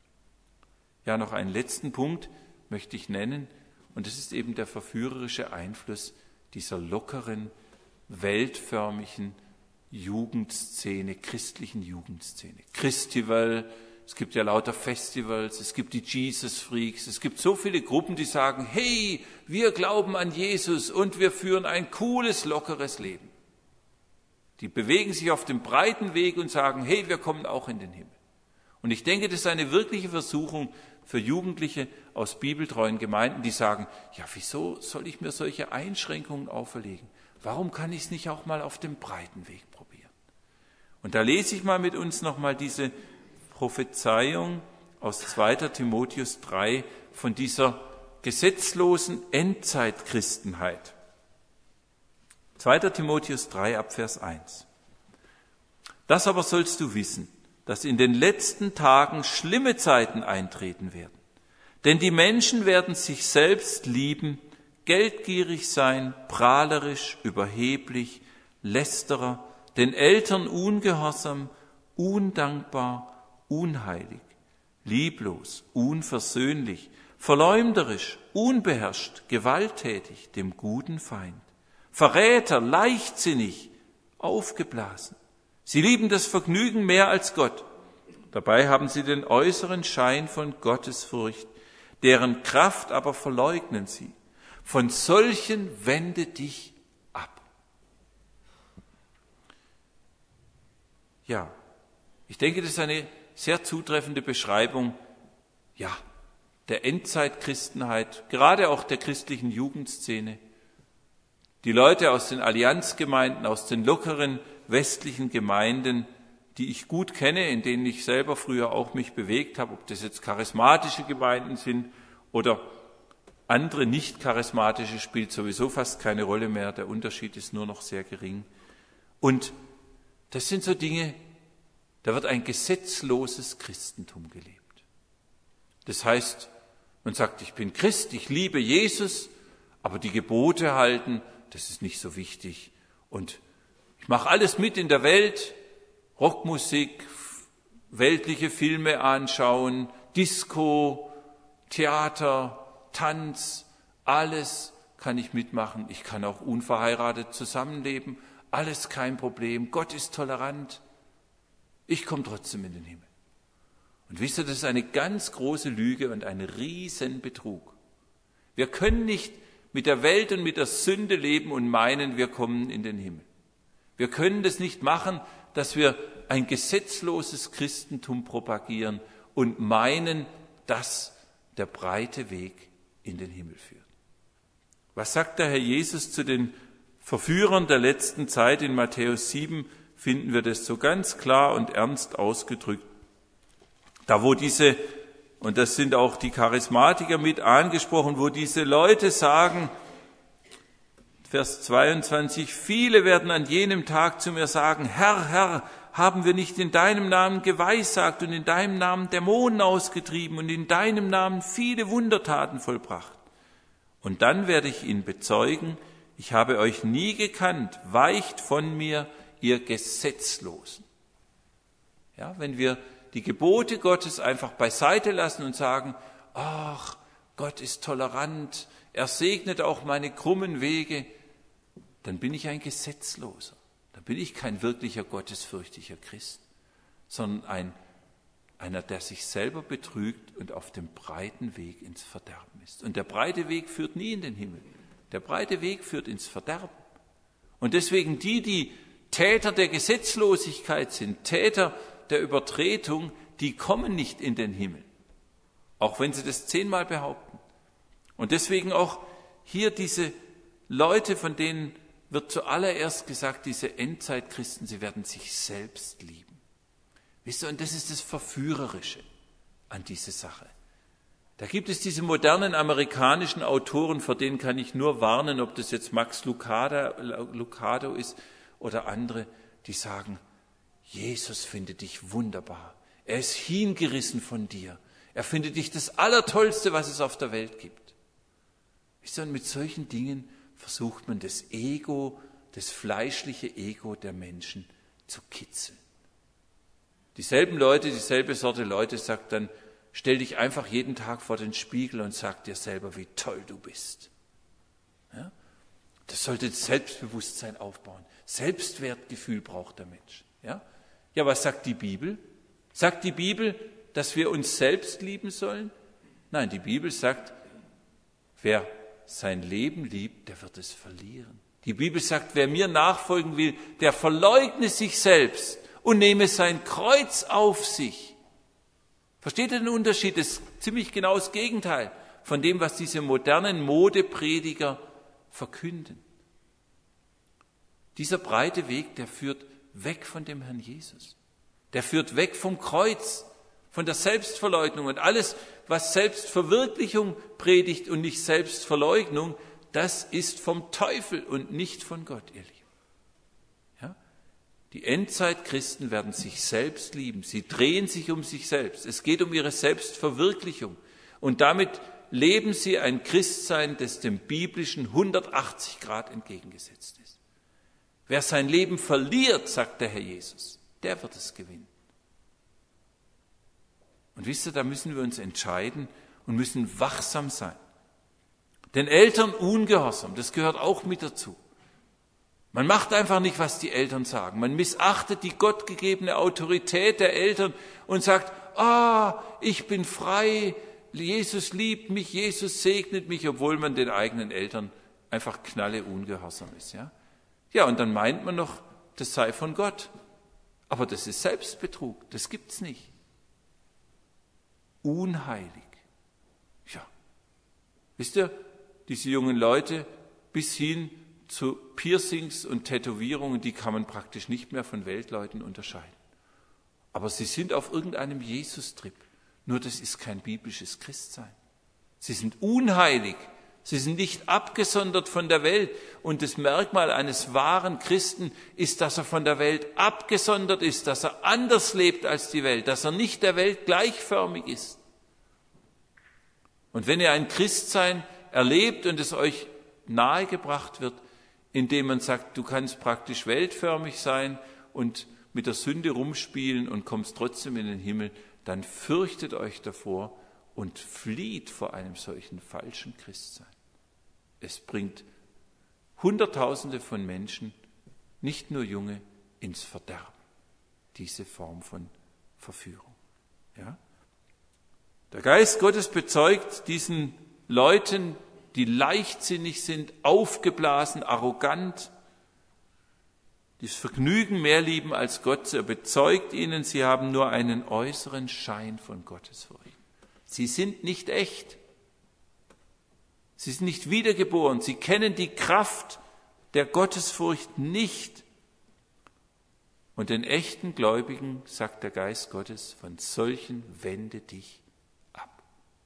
Ja, noch einen letzten Punkt möchte ich nennen, und das ist eben der verführerische Einfluss dieser lockeren, weltförmigen Jugendszene, christlichen Jugendszene. Christival, es gibt ja lauter Festivals, es gibt die Jesus Freaks, es gibt so viele Gruppen, die sagen, hey, wir glauben an Jesus und wir führen ein cooles, lockeres Leben. Die bewegen sich auf dem breiten Weg und sagen, hey, wir kommen auch in den Himmel. Und ich denke, das ist eine wirkliche Versuchung für Jugendliche aus bibeltreuen Gemeinden, die sagen, ja, wieso soll ich mir solche Einschränkungen auferlegen? Warum kann ich es nicht auch mal auf dem breiten Weg probieren? Und da lese ich mal mit uns nochmal diese Prophezeiung aus 2. Timotheus 3 von dieser gesetzlosen Endzeitchristenheit. 2. Timotheus 3 ab Vers 1. Das aber sollst du wissen, dass in den letzten Tagen schlimme Zeiten eintreten werden. Denn die Menschen werden sich selbst lieben, geldgierig sein, prahlerisch, überheblich, Lästerer, den Eltern ungehorsam, undankbar, unheilig, lieblos, unversöhnlich, verleumderisch, unbeherrscht, gewalttätig, dem guten Feind, Verräter, leichtsinnig, aufgeblasen. Sie lieben das Vergnügen mehr als Gott. Dabei haben sie den äußeren Schein von Gottesfurcht, deren Kraft aber verleugnen sie. Von solchen wende dich ab. Ja, ich denke, das ist eine sehr zutreffende Beschreibung, ja, der Endzeitchristenheit, gerade auch der christlichen Jugendszene. Die Leute aus den Allianzgemeinden, aus den lockeren westlichen Gemeinden, die ich gut kenne, in denen ich selber früher auch mich bewegt habe, ob das jetzt charismatische Gemeinden sind oder andere nicht charismatische, spielt sowieso fast keine Rolle mehr. Der Unterschied ist nur noch sehr gering. Und das sind so Dinge, da wird ein gesetzloses Christentum gelebt. Das heißt, man sagt, ich bin Christ, ich liebe Jesus, aber die Gebote halten, das ist nicht so wichtig. Und ich mache alles mit in der Welt, Rockmusik, weltliche Filme anschauen, Disco, Theater, Tanz, alles kann ich mitmachen. Ich kann auch unverheiratet zusammenleben, alles kein Problem. Gott ist tolerant. Ich komme trotzdem in den Himmel. Und wisst ihr, das ist eine ganz große Lüge und ein Riesenbetrug. Wir können nicht mit der Welt und mit der Sünde leben und meinen, wir kommen in den Himmel. Wir können das nicht machen, dass wir ein gesetzloses Christentum propagieren und meinen, das der breite Weg in den Himmel führt. Was sagt der Herr Jesus zu den Verführern der letzten Zeit? In Matthäus 7 finden wir das so ganz klar und ernst ausgedrückt. Da wo diese, und das sind auch die Charismatiker mit angesprochen, wo diese Leute sagen, Vers 22, viele werden an jenem Tag zu mir sagen, Herr, Herr, haben wir nicht in deinem Namen geweissagt und in deinem Namen Dämonen ausgetrieben und in deinem Namen viele Wundertaten vollbracht? Und dann werde ich ihnen bezeugen, ich habe euch nie gekannt, weicht von mir, ihr Gesetzlosen. Ja, wenn wir die Gebote Gottes einfach beiseite lassen und sagen, ach, Gott ist tolerant, er segnet auch meine krummen Wege, dann bin ich ein Gesetzloser. Dann bin ich kein wirklicher gottesfürchtiger Christ, sondern einer, der sich selber betrügt und auf dem breiten Weg ins Verderben ist. Und der breite Weg führt nie in den Himmel. Der breite Weg führt ins Verderben. Und deswegen die Täter der Gesetzlosigkeit sind, Täter der Übertretung, die kommen nicht in den Himmel. Auch wenn sie das 10-mal behaupten. Und deswegen auch hier diese Leute, von denen wird zuallererst gesagt, diese Endzeitchristen, sie werden sich selbst lieben. Wisst ihr, und das ist das Verführerische an dieser Sache. Da gibt es diese modernen amerikanischen Autoren, vor denen kann ich nur warnen, ob das jetzt Max Lucado ist oder andere, die sagen, Jesus findet dich wunderbar. Er ist hingerissen von dir. Er findet dich das Allertollste, was es auf der Welt gibt. Wisst ihr, und mit solchen Dingen versucht man das Ego, das fleischliche Ego der Menschen zu kitzeln. Dieselben Leute, dieselbe Sorte Leute sagt dann, stell dich einfach jeden Tag vor den Spiegel und sag dir selber, wie toll du bist. Ja? Das sollte Selbstbewusstsein aufbauen. Selbstwertgefühl braucht der Mensch. Ja, was sagt die Bibel? Sagt die Bibel, dass wir uns selbst lieben sollen? Nein, die Bibel sagt, wer sein Leben liebt, der wird es verlieren. Die Bibel sagt, wer mir nachfolgen will, der verleugne sich selbst und nehme sein Kreuz auf sich. Versteht ihr den Unterschied? Das ist ziemlich genau das Gegenteil von dem, was diese modernen Modeprediger verkünden. Dieser breite Weg, der führt weg von dem Herrn Jesus. Der führt weg vom Kreuz, von der Selbstverleugnung und alles, was Selbstverwirklichung predigt und nicht Selbstverleugnung, das ist vom Teufel und nicht von Gott, ihr Lieben. Ja? Die Endzeit-Christen werden sich selbst lieben. Sie drehen sich um sich selbst. Es geht um ihre Selbstverwirklichung. Und damit leben sie ein Christsein, das dem biblischen 180 Grad entgegengesetzt ist. Wer sein Leben verliert, sagt der Herr Jesus, der wird es gewinnen. Und wisst ihr, da müssen wir uns entscheiden und müssen wachsam sein. Den Eltern ungehorsam, das gehört auch mit dazu. Man macht einfach nicht, was die Eltern sagen. Man missachtet die gottgegebene Autorität der Eltern und sagt, ich bin frei, Jesus liebt mich, Jesus segnet mich, obwohl man den eigenen Eltern einfach knalle ungehorsam ist. Ja, und dann meint man noch, das sei von Gott. Aber das ist Selbstbetrug, das gibt's nicht. Unheilig. Ja. Wisst ihr, diese jungen Leute bis hin zu Piercings und Tätowierungen, die kann man praktisch nicht mehr von Weltleuten unterscheiden. Aber sie sind auf irgendeinem Jesus-Trip. Nur das ist kein biblisches Christsein. Sie sind unheilig. Sie sind nicht abgesondert von der Welt. Und das Merkmal eines wahren Christen ist, dass er von der Welt abgesondert ist, dass er anders lebt als die Welt, dass er nicht der Welt gleichförmig ist. Und wenn ihr ein Christsein erlebt und es euch nahegebracht wird, indem man sagt, du kannst praktisch weltförmig sein und mit der Sünde rumspielen und kommst trotzdem in den Himmel, dann fürchtet euch davor und flieht vor einem solchen falschen Christsein. Es bringt Hunderttausende von Menschen, nicht nur Junge, ins Verderben, diese Form von Verführung. Ja? Der Geist Gottes bezeugt diesen Leuten, die leichtsinnig sind, aufgeblasen, arrogant, die das Vergnügen mehr lieben als Gott. Er bezeugt ihnen, sie haben nur einen äußeren Schein von Gottesfurcht. Sie sind nicht echt. Sie sind nicht wiedergeboren. Sie kennen die Kraft der Gottesfurcht nicht. Und den echten Gläubigen sagt der Geist Gottes, von solchen wende dich ab.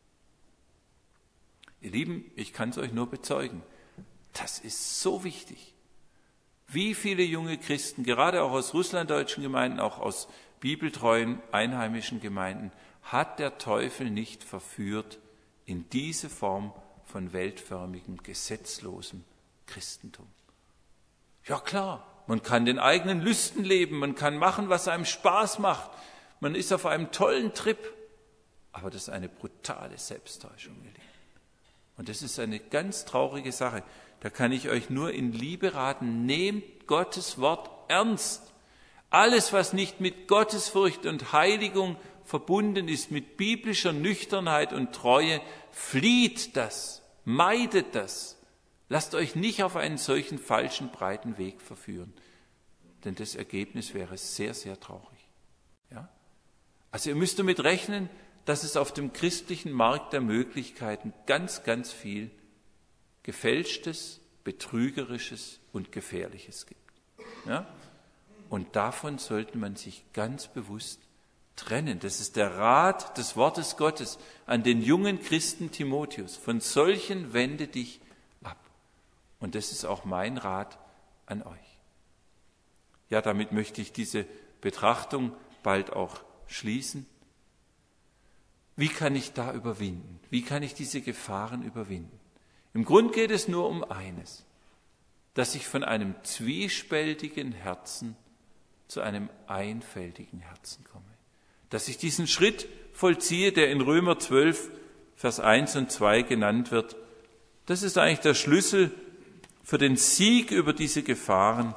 Ihr Lieben, ich kann es euch nur bezeugen, das ist so wichtig. Wie viele junge Christen, gerade auch aus russlanddeutschen Gemeinden, auch aus bibeltreuen einheimischen Gemeinden, hat der Teufel nicht verführt in diese Form von weltförmigem, gesetzlosem Christentum. Ja klar, man kann den eigenen Lüsten leben, man kann machen, was einem Spaß macht, man ist auf einem tollen Trip, aber das ist eine brutale Selbsttäuschung, ihr Lieben. Und das ist eine ganz traurige Sache. Da kann ich euch nur in Liebe raten, nehmt Gottes Wort ernst. Alles, was nicht mit Gottesfurcht und Heiligung verbunden ist, mit biblischer Nüchternheit und Treue, flieht das, meidet das. Lasst euch nicht auf einen solchen falschen, breiten Weg verführen, denn das Ergebnis wäre sehr, sehr traurig. Ja? Also ihr müsst damit rechnen, dass es auf dem christlichen Markt der Möglichkeiten ganz, ganz viel Gefälschtes, Betrügerisches und Gefährliches gibt. Ja? Und davon sollte man sich ganz bewusst trennen. Das ist der Rat des Wortes Gottes an den jungen Christen Timotheus. Von solchen wende dich ab. Und das ist auch mein Rat an euch. Ja, damit möchte ich diese Betrachtung bald auch schließen. Wie kann ich da überwinden? Wie kann ich diese Gefahren überwinden? Im Grunde geht es nur um eines, dass ich von einem zwiespältigen Herzen zu einem einfältigen Herzen komme. Dass ich diesen Schritt vollziehe, der in Römer 12, Vers 1 und 2 genannt wird. Das ist eigentlich der Schlüssel für den Sieg über diese Gefahren.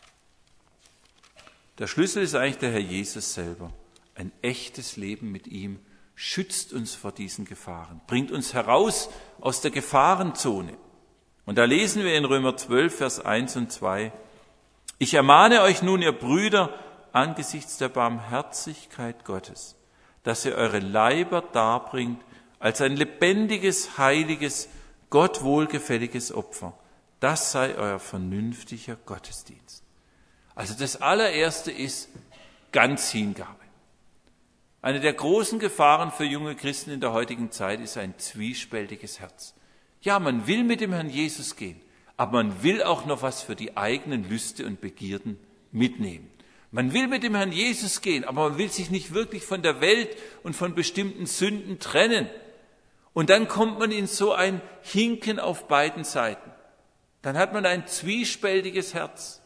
Der Schlüssel ist eigentlich der Herr Jesus selber. Ein echtes Leben mit ihm schützt uns vor diesen Gefahren, bringt uns heraus aus der Gefahrenzone. Und da lesen wir in Römer 12, Vers 1 und 2, ich ermahne euch nun, ihr Brüder, angesichts der Barmherzigkeit Gottes, dass ihr eure Leiber darbringt als ein lebendiges, heiliges, Gott wohlgefälliges Opfer. Das sei euer vernünftiger Gottesdienst. Also das allererste ist ganz Hingabe. Eine der großen Gefahren für junge Christen in der heutigen Zeit ist ein zwiespältiges Herz. Ja, man will mit dem Herrn Jesus gehen, aber man will auch noch was für die eigenen Lüste und Begierden mitnehmen. Man will mit dem Herrn Jesus gehen, aber man will sich nicht wirklich von der Welt und von bestimmten Sünden trennen. Und dann kommt man in so ein Hinken auf beiden Seiten. Dann hat man ein zwiespältiges Herz.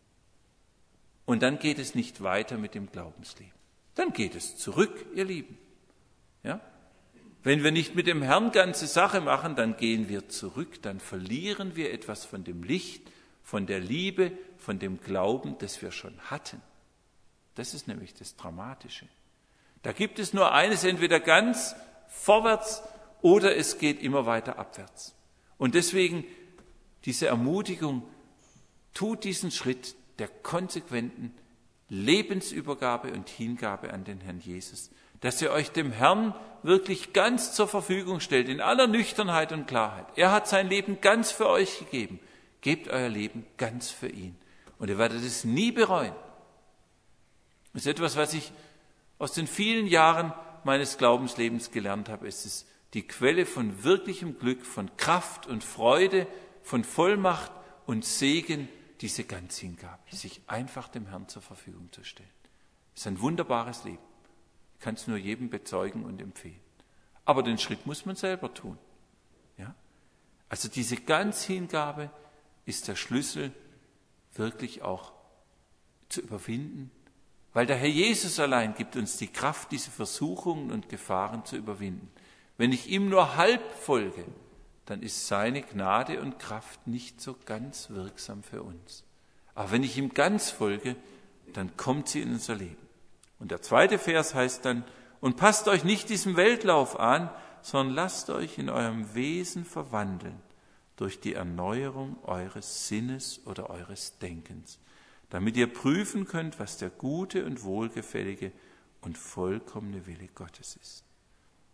Und dann geht es nicht weiter mit dem Glaubensleben. Dann geht es zurück, ihr Lieben. Ja? Wenn wir nicht mit dem Herrn ganze Sache machen, dann gehen wir zurück, dann verlieren wir etwas von dem Licht, von der Liebe, von dem Glauben, das wir schon hatten. Das ist nämlich das Dramatische. Da gibt es nur eines, entweder ganz vorwärts oder es geht immer weiter abwärts. Und deswegen diese Ermutigung, tut diesen Schritt der konsequenten Lebensübergabe und Hingabe an den Herrn Jesus, dass ihr euch dem Herrn wirklich ganz zur Verfügung stellt, in aller Nüchternheit und Klarheit. Er hat sein Leben ganz für euch gegeben. Gebt euer Leben ganz für ihn. Und ihr werdet es nie bereuen. Das ist etwas, was ich aus den vielen Jahren meines Glaubenslebens gelernt habe. Es ist die Quelle von wirklichem Glück, von Kraft und Freude, von Vollmacht und Segen, diese Ganzhingabe, sich einfach dem Herrn zur Verfügung zu stellen. Das ist ein wunderbares Leben. Ich kann es nur jedem bezeugen und empfehlen. Aber den Schritt muss man selber tun. Ja? Also diese Ganzhingabe ist der Schlüssel, wirklich auch zu überwinden, weil der Herr Jesus allein gibt uns die Kraft, diese Versuchungen und Gefahren zu überwinden. Wenn ich ihm nur halb folge, dann ist seine Gnade und Kraft nicht so ganz wirksam für uns. Aber wenn ich ihm ganz folge, dann kommt sie in unser Leben. Und der zweite Vers heißt dann, und passt euch nicht diesem Weltlauf an, sondern lasst euch in eurem Wesen verwandeln durch die Erneuerung eures Sinnes oder eures Denkens, damit ihr prüfen könnt, was der gute und wohlgefällige und vollkommene Wille Gottes ist.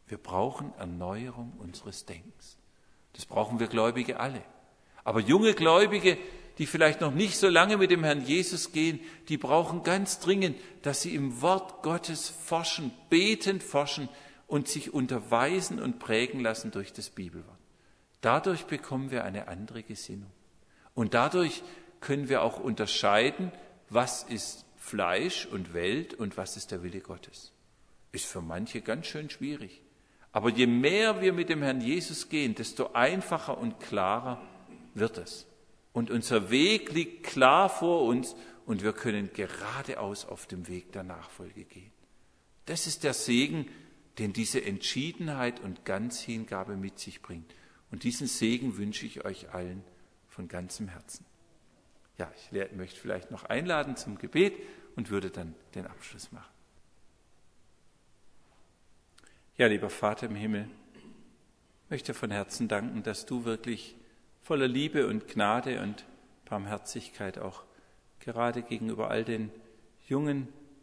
Wir brauchen Erneuerung unseres Denkens. Das brauchen wir Gläubige alle. Aber junge Gläubige, die vielleicht noch nicht so lange mit dem Herrn Jesus gehen, die brauchen ganz dringend, dass sie im Wort Gottes forschen, beten, forschen und sich unterweisen und prägen lassen durch das Bibelwort. Dadurch bekommen wir eine andere Gesinnung. Und dadurch können wir auch unterscheiden, was ist Fleisch und Welt und was ist der Wille Gottes. Ist für manche ganz schön schwierig. Aber je mehr wir mit dem Herrn Jesus gehen, desto einfacher und klarer wird es. Und unser Weg liegt klar vor uns und wir können geradeaus auf dem Weg der Nachfolge gehen. Das ist der Segen, den diese Entschiedenheit und Ganzhingabe mit sich bringt. Und diesen Segen wünsche ich euch allen von ganzem Herzen. Ja, ich möchte vielleicht noch einladen zum Gebet und würde dann den Abschluss machen. Ja, lieber Vater im Himmel, ich möchte von Herzen danken, dass du wirklich voller Liebe und Gnade und Barmherzigkeit auch gerade gegenüber all den jungen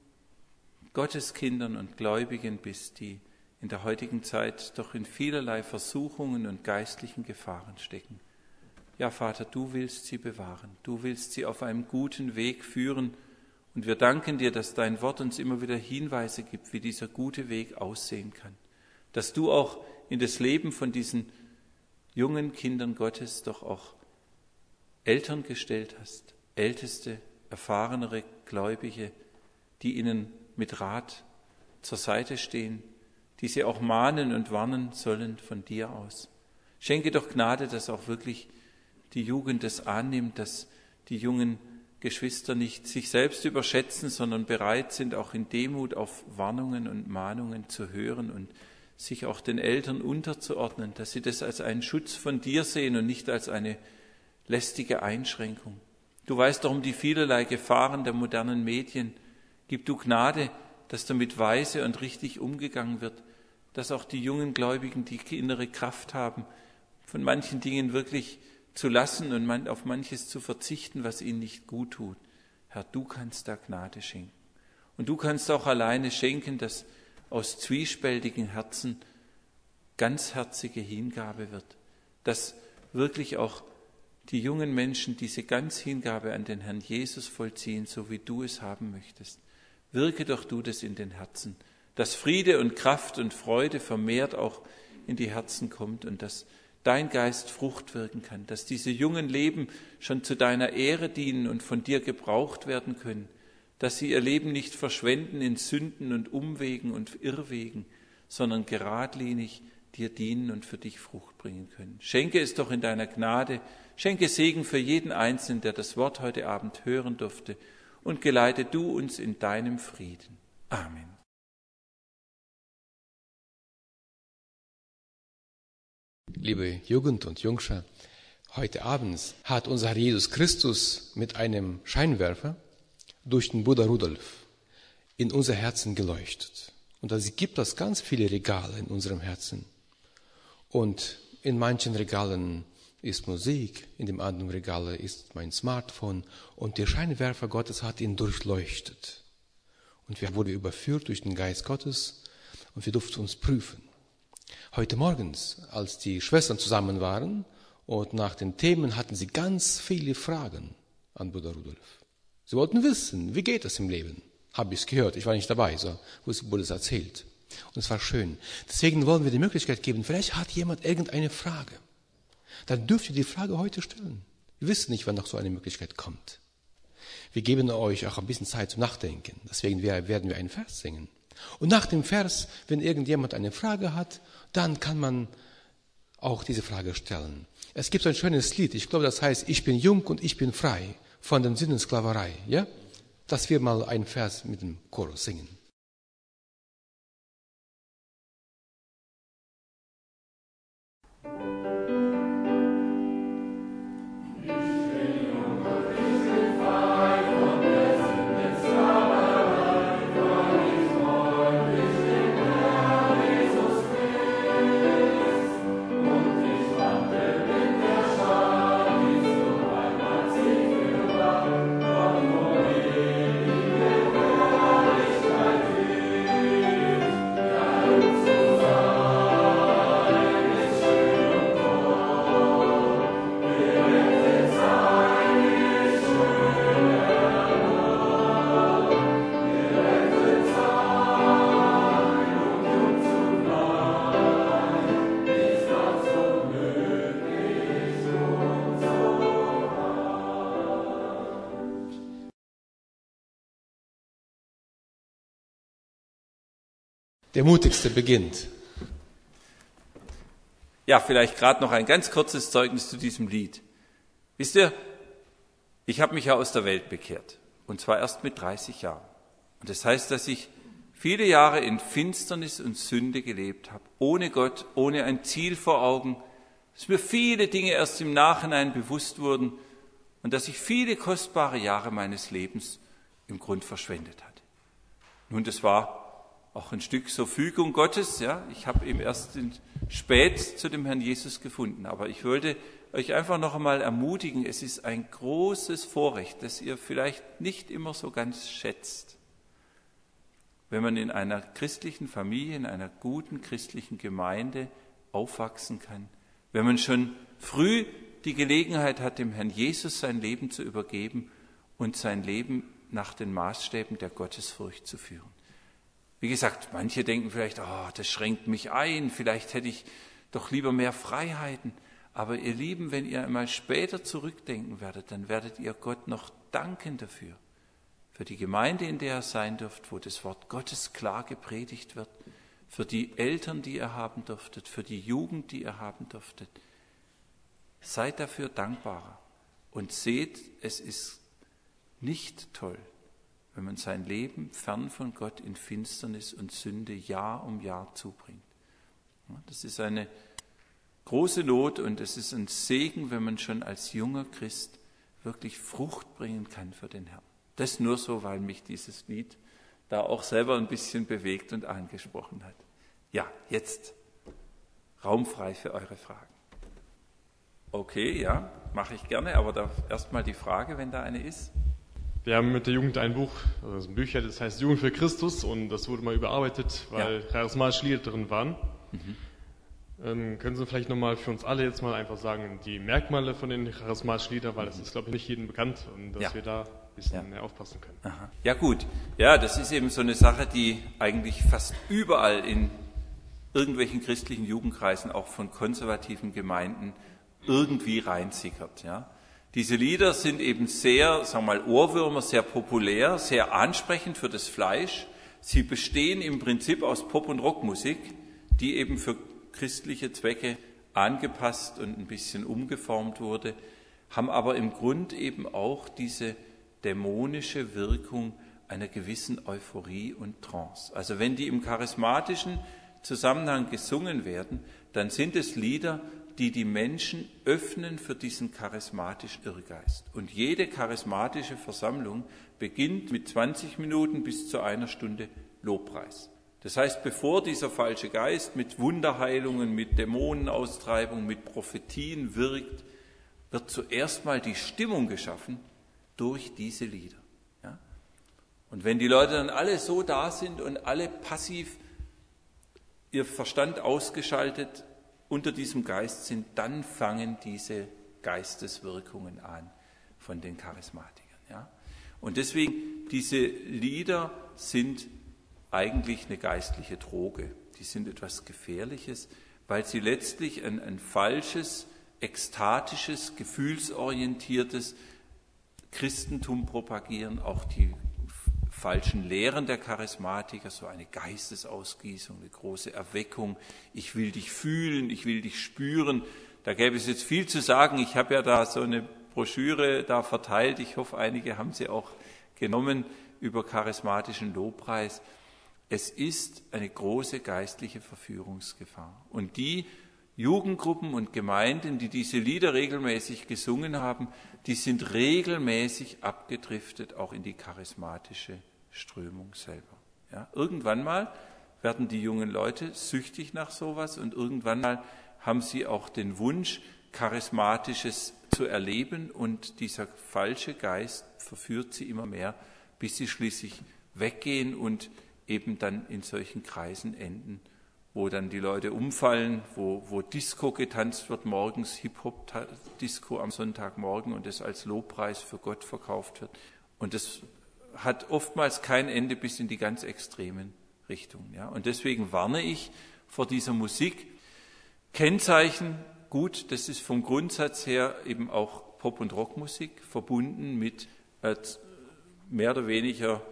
Gotteskindern und Gläubigen bist, die in der heutigen Zeit doch in vielerlei Versuchungen und geistlichen Gefahren stecken. Ja, Vater, du willst sie bewahren, du willst sie auf einem guten Weg führen und wir danken dir, dass dein Wort uns immer wieder Hinweise gibt, wie dieser gute Weg aussehen kann. Dass du auch in das Leben von diesen jungen Kindern Gottes doch auch Eltern gestellt hast, älteste, erfahrenere Gläubige, die ihnen mit Rat zur Seite stehen, die sie auch mahnen und warnen sollen von dir aus. Schenke doch Gnade, dass auch wirklich die Jugend das annimmt, dass die jungen Geschwister nicht sich selbst überschätzen, sondern bereit sind, auch in Demut auf Warnungen und Mahnungen zu hören und sich auch den Eltern unterzuordnen, dass sie das als einen Schutz von dir sehen und nicht als eine lästige Einschränkung. Du weißt doch um die vielerlei Gefahren der modernen Medien. Gib du Gnade, dass damit weise und richtig umgegangen wird, dass auch die jungen Gläubigen die innere Kraft haben, von manchen Dingen wirklich zu lassen und auf manches zu verzichten, was ihnen nicht gut tut. Herr, du kannst da Gnade schenken. Und du kannst auch alleine schenken, dass aus zwiespältigen Herzen ganzherzige Hingabe wird, dass wirklich auch die jungen Menschen diese Ganzhingabe an den Herrn Jesus vollziehen, so wie du es haben möchtest. Wirke doch du das in den Herzen, dass Friede und Kraft und Freude vermehrt auch in die Herzen kommt und dass dein Geist Frucht wirken kann, dass diese jungen Leben schon zu deiner Ehre dienen und von dir gebraucht werden können, dass sie ihr Leben nicht verschwenden in Sünden und Umwegen und Irrwegen, sondern geradlinig dir dienen und für dich Frucht bringen können. Schenke es doch in deiner Gnade, schenke Segen für jeden Einzelnen, der das Wort heute Abend hören durfte, und geleite du uns in deinem Frieden. Amen. Liebe Jugend und Jungschar, heute Abend hat unser Herr Jesus Christus mit einem Scheinwerfer durch den Bruder Rudolf in unser Herzen geleuchtet. Und es gibt das ganz viele Regale in unserem Herzen. Und in manchen Regalen ist Musik, in dem anderen Regal ist mein Smartphone. Und der Scheinwerfer Gottes hat ihn durchleuchtet. Und wir wurden überführt durch den Geist Gottes und wir durften uns prüfen. Heute morgens, als die Schwestern zusammen waren und nach den Themen hatten sie ganz viele Fragen an Bruder Rudolf. Sie wollten wissen, wie geht es im Leben? Habe ich es gehört, ich war nicht dabei, so wurde es erzählt. Und es war schön. Deswegen wollen wir die Möglichkeit geben, vielleicht hat jemand irgendeine Frage. Dann dürft ihr die Frage heute stellen. Wir wissen nicht, wann noch so eine Möglichkeit kommt. Wir geben euch auch ein bisschen Zeit zum Nachdenken. Deswegen werden wir einen Vers singen. Und nach dem Vers, wenn irgendjemand eine Frage hat, dann kann man auch diese Frage stellen. Es gibt so ein schönes Lied, ich glaube, das heißt, ich bin jung und ich bin frei von der Sinnensklaverei. Ja? Dass wir mal einen Vers mit dem Chorus singen. Amen. Der Mutigste beginnt. Ja, vielleicht gerade noch ein ganz kurzes Zeugnis zu diesem Lied. Wisst ihr, ich habe mich ja aus der Welt bekehrt. Und zwar erst mit 30 Jahren. Und das heißt, dass ich viele Jahre in Finsternis und Sünde gelebt habe. Ohne Gott, ohne ein Ziel vor Augen. Dass mir viele Dinge erst im Nachhinein bewusst wurden. Und dass ich viele kostbare Jahre meines Lebens im Grund verschwendet hatte. Nun, das war auch ein Stück so Fügung Gottes. Ja, ich habe eben erst spät zu dem Herrn Jesus gefunden. Aber ich wollte euch einfach noch einmal ermutigen, es ist ein großes Vorrecht, das ihr vielleicht nicht immer so ganz schätzt. Wenn man in einer christlichen Familie, in einer guten christlichen Gemeinde aufwachsen kann, wenn man schon früh die Gelegenheit hat, dem Herrn Jesus sein Leben zu übergeben und sein Leben nach den Maßstäben der Gottesfurcht zu führen. Wie gesagt, manche denken vielleicht, das schränkt mich ein, vielleicht hätte ich doch lieber mehr Freiheiten. Aber ihr Lieben, wenn ihr einmal später zurückdenken werdet, dann werdet ihr Gott noch danken dafür. Für die Gemeinde, in der ihr sein dürft, wo das Wort Gottes klar gepredigt wird, für die Eltern, die ihr haben dürftet, für die Jugend, die ihr haben dürftet. Seid dafür dankbarer und seht, es ist nicht toll, wenn man sein Leben fern von Gott in Finsternis und Sünde Jahr um Jahr zubringt. Das ist eine große Not und es ist ein Segen, wenn man schon als junger Christ wirklich Frucht bringen kann für den Herrn. Das nur so, weil mich dieses Lied da auch selber ein bisschen bewegt und angesprochen hat. Ja, jetzt Raum frei für eure Fragen. Okay, ja, mache ich gerne, aber da erstmal die Frage, wenn da eine ist. Wir haben mit der Jugend ein Buch, also ein Bücher, das heißt Jugend für Christus und das wurde mal überarbeitet, weil charismatische Lieder drin waren. Können Sie vielleicht nochmal für uns alle jetzt mal einfach sagen, die Merkmale von den charismatischen Liedern, weil das ist, glaube ich, nicht jedem bekannt und dass wir da ein bisschen mehr aufpassen können. Aha. Ja gut, ja, das ist eben so eine Sache, die eigentlich fast überall in irgendwelchen christlichen Jugendkreisen, auch von konservativen Gemeinden, irgendwie reinsickert. Ja. Diese Lieder sind eben sehr, sagen wir mal, Ohrwürmer, sehr populär, sehr ansprechend für das Fleisch. Sie bestehen im Prinzip aus Pop- und Rockmusik, die eben für christliche Zwecke angepasst und ein bisschen umgeformt wurde, haben aber im Grund eben auch diese dämonische Wirkung einer gewissen Euphorie und Trance. Also wenn die im charismatischen Zusammenhang gesungen werden, dann sind es Lieder, die die Menschen öffnen für diesen charismatischen Irrgeist. Und jede charismatische Versammlung beginnt mit 20 Minuten bis zu 1 Stunde Lobpreis. Das heißt, bevor dieser falsche Geist mit Wunderheilungen, mit Dämonenaustreibung, mit Prophetien wirkt, wird zuerst mal die Stimmung geschaffen durch diese Lieder. Ja? Und wenn die Leute dann alle so da sind und alle passiv ihr Verstand ausgeschaltet unter diesem Geist sind, dann fangen diese Geisteswirkungen an von den Charismatikern. Ja? Und deswegen, diese Lieder sind eigentlich eine geistliche Droge. Die sind etwas Gefährliches, weil sie letztlich ein falsches, ekstatisches, gefühlsorientiertes Christentum propagieren, auch die falschen Lehren der Charismatiker, so eine Geistesausgießung, eine große Erweckung, ich will dich fühlen, ich will dich spüren. Da gäbe es jetzt viel zu sagen. Ich habe ja da so eine Broschüre da verteilt, ich hoffe, einige haben sie auch genommen über charismatischen Lobpreis. Es ist eine große geistliche Verführungsgefahr. Und die Jugendgruppen und Gemeinden, die diese Lieder regelmäßig gesungen haben, die sind regelmäßig abgedriftet, auch in die charismatische Strömung selber. Ja, irgendwann mal werden die jungen Leute süchtig nach sowas und irgendwann mal haben sie auch den Wunsch, Charismatisches zu erleben und dieser falsche Geist verführt sie immer mehr, bis sie schließlich weggehen und eben dann in solchen Kreisen enden, wo dann die Leute umfallen, wo Disco getanzt wird morgens, Hip-Hop-Disco am Sonntagmorgen und das als Lobpreis für Gott verkauft wird. Und das hat oftmals kein Ende bis in die ganz extremen Richtungen. Ja. Und deswegen warne ich vor dieser Musik. Kennzeichen, gut, das ist vom Grundsatz her eben auch Pop- und Rockmusik, verbunden mit mehr oder weniger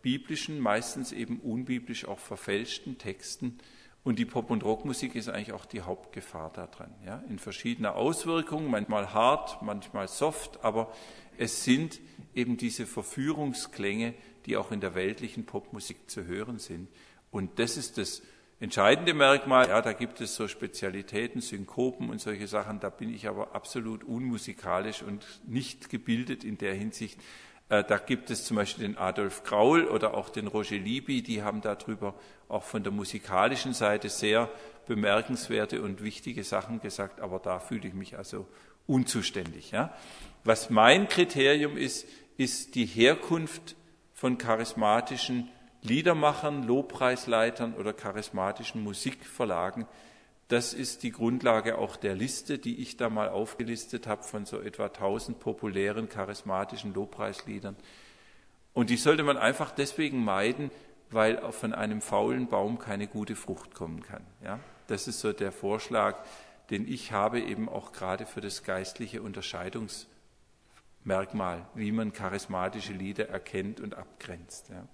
biblischen, meistens eben unbiblisch auch verfälschten Texten. Und die Pop- und Rockmusik ist eigentlich auch die Hauptgefahr daran. Ja? In verschiedener Auswirkungen, manchmal hart, manchmal soft, aber es sind eben diese Verführungsklänge, die auch in der weltlichen Popmusik zu hören sind. Und das ist das entscheidende Merkmal. Ja, da gibt es so Spezialitäten, Synkopen und solche Sachen. Da bin ich aber absolut unmusikalisch und nicht gebildet in der Hinsicht. Da gibt es zum Beispiel den Adolf Graul oder auch den Roger Libby, die haben darüber auch von der musikalischen Seite sehr bemerkenswerte und wichtige Sachen gesagt, aber da fühle ich mich also unzuständig. Ja. Was mein Kriterium ist die Herkunft von charismatischen Liedermachern, Lobpreisleitern oder charismatischen Musikverlagen. Das ist die Grundlage auch der Liste, die ich da mal aufgelistet habe von so etwa 1000 populären charismatischen Lobpreisliedern. Und die sollte man einfach deswegen meiden, weil auch von einem faulen Baum keine gute Frucht kommen kann. Ja? Das ist so der Vorschlag, den ich habe, eben auch gerade für das geistliche Unterscheidungsmerkmal, wie man charismatische Lieder erkennt und abgrenzt. Ja?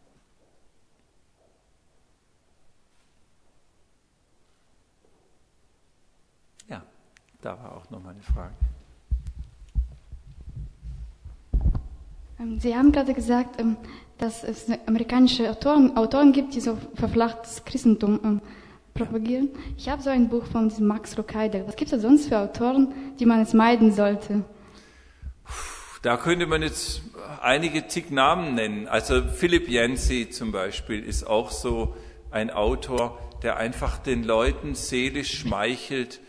Ja, da war auch noch mal eine Frage. Sie haben gerade gesagt, dass es amerikanische Autoren gibt, die so verflachtes Christentum propagieren. Ich habe so ein Buch von diesem Max Lucado. Was gibt es sonst für Autoren, die man jetzt meiden sollte? Da könnte man jetzt einige zig Namen nennen. Also Philip Yancey zum Beispiel ist auch so ein Autor, der einfach den Leuten seelisch schmeichelt.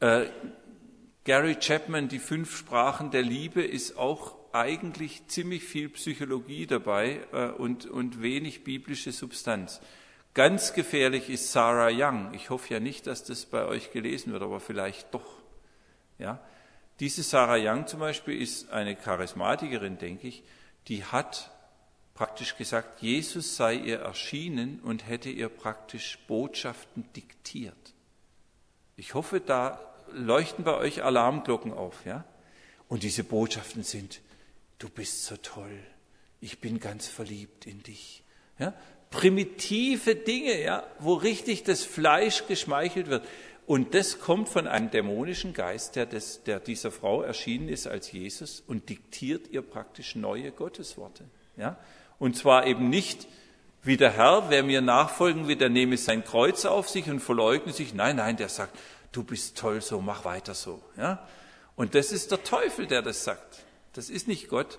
Gary Chapman, die 5 Sprachen der Liebe, ist auch eigentlich ziemlich viel Psychologie dabei und wenig biblische Substanz. Ganz gefährlich ist Sarah Young. Ich hoffe ja nicht, dass das bei euch gelesen wird, aber vielleicht doch. Ja? Diese Sarah Young zum Beispiel ist eine Charismatikerin, denke ich, die hat praktisch gesagt, Jesus sei ihr erschienen und hätte ihr praktisch Botschaften diktiert. Ich hoffe, da leuchten bei euch Alarmglocken auf. Ja? Und diese Botschaften sind: Du bist so toll, ich bin ganz verliebt in dich. Ja? Primitive Dinge, ja, wo richtig das Fleisch geschmeichelt wird. Und das kommt von einem dämonischen Geist, der dieser Frau erschienen ist als Jesus und diktiert ihr praktisch neue Gottesworte. Ja? Und zwar eben nicht wie der Herr, wer mir nachfolgen will, der nehme sein Kreuz auf sich und verleugne sich. Nein, der sagt, du bist toll so, mach weiter so. Ja? Und das ist der Teufel, der das sagt. Das ist nicht Gott.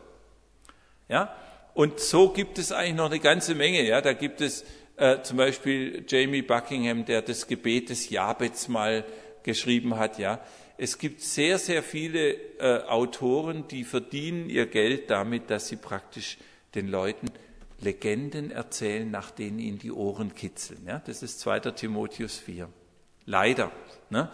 Ja? Und so gibt es eigentlich noch eine ganze Menge. Ja? Da gibt es zum Beispiel Jamie Buckingham, der das Gebet des Jabez mal geschrieben hat. Ja? Es gibt sehr, sehr viele Autoren, die verdienen ihr Geld damit, dass sie praktisch den Leuten Legenden erzählen, nach denen ihnen die Ohren kitzeln. Ja? Das ist 2. Timotheus 4. Leider. Ne?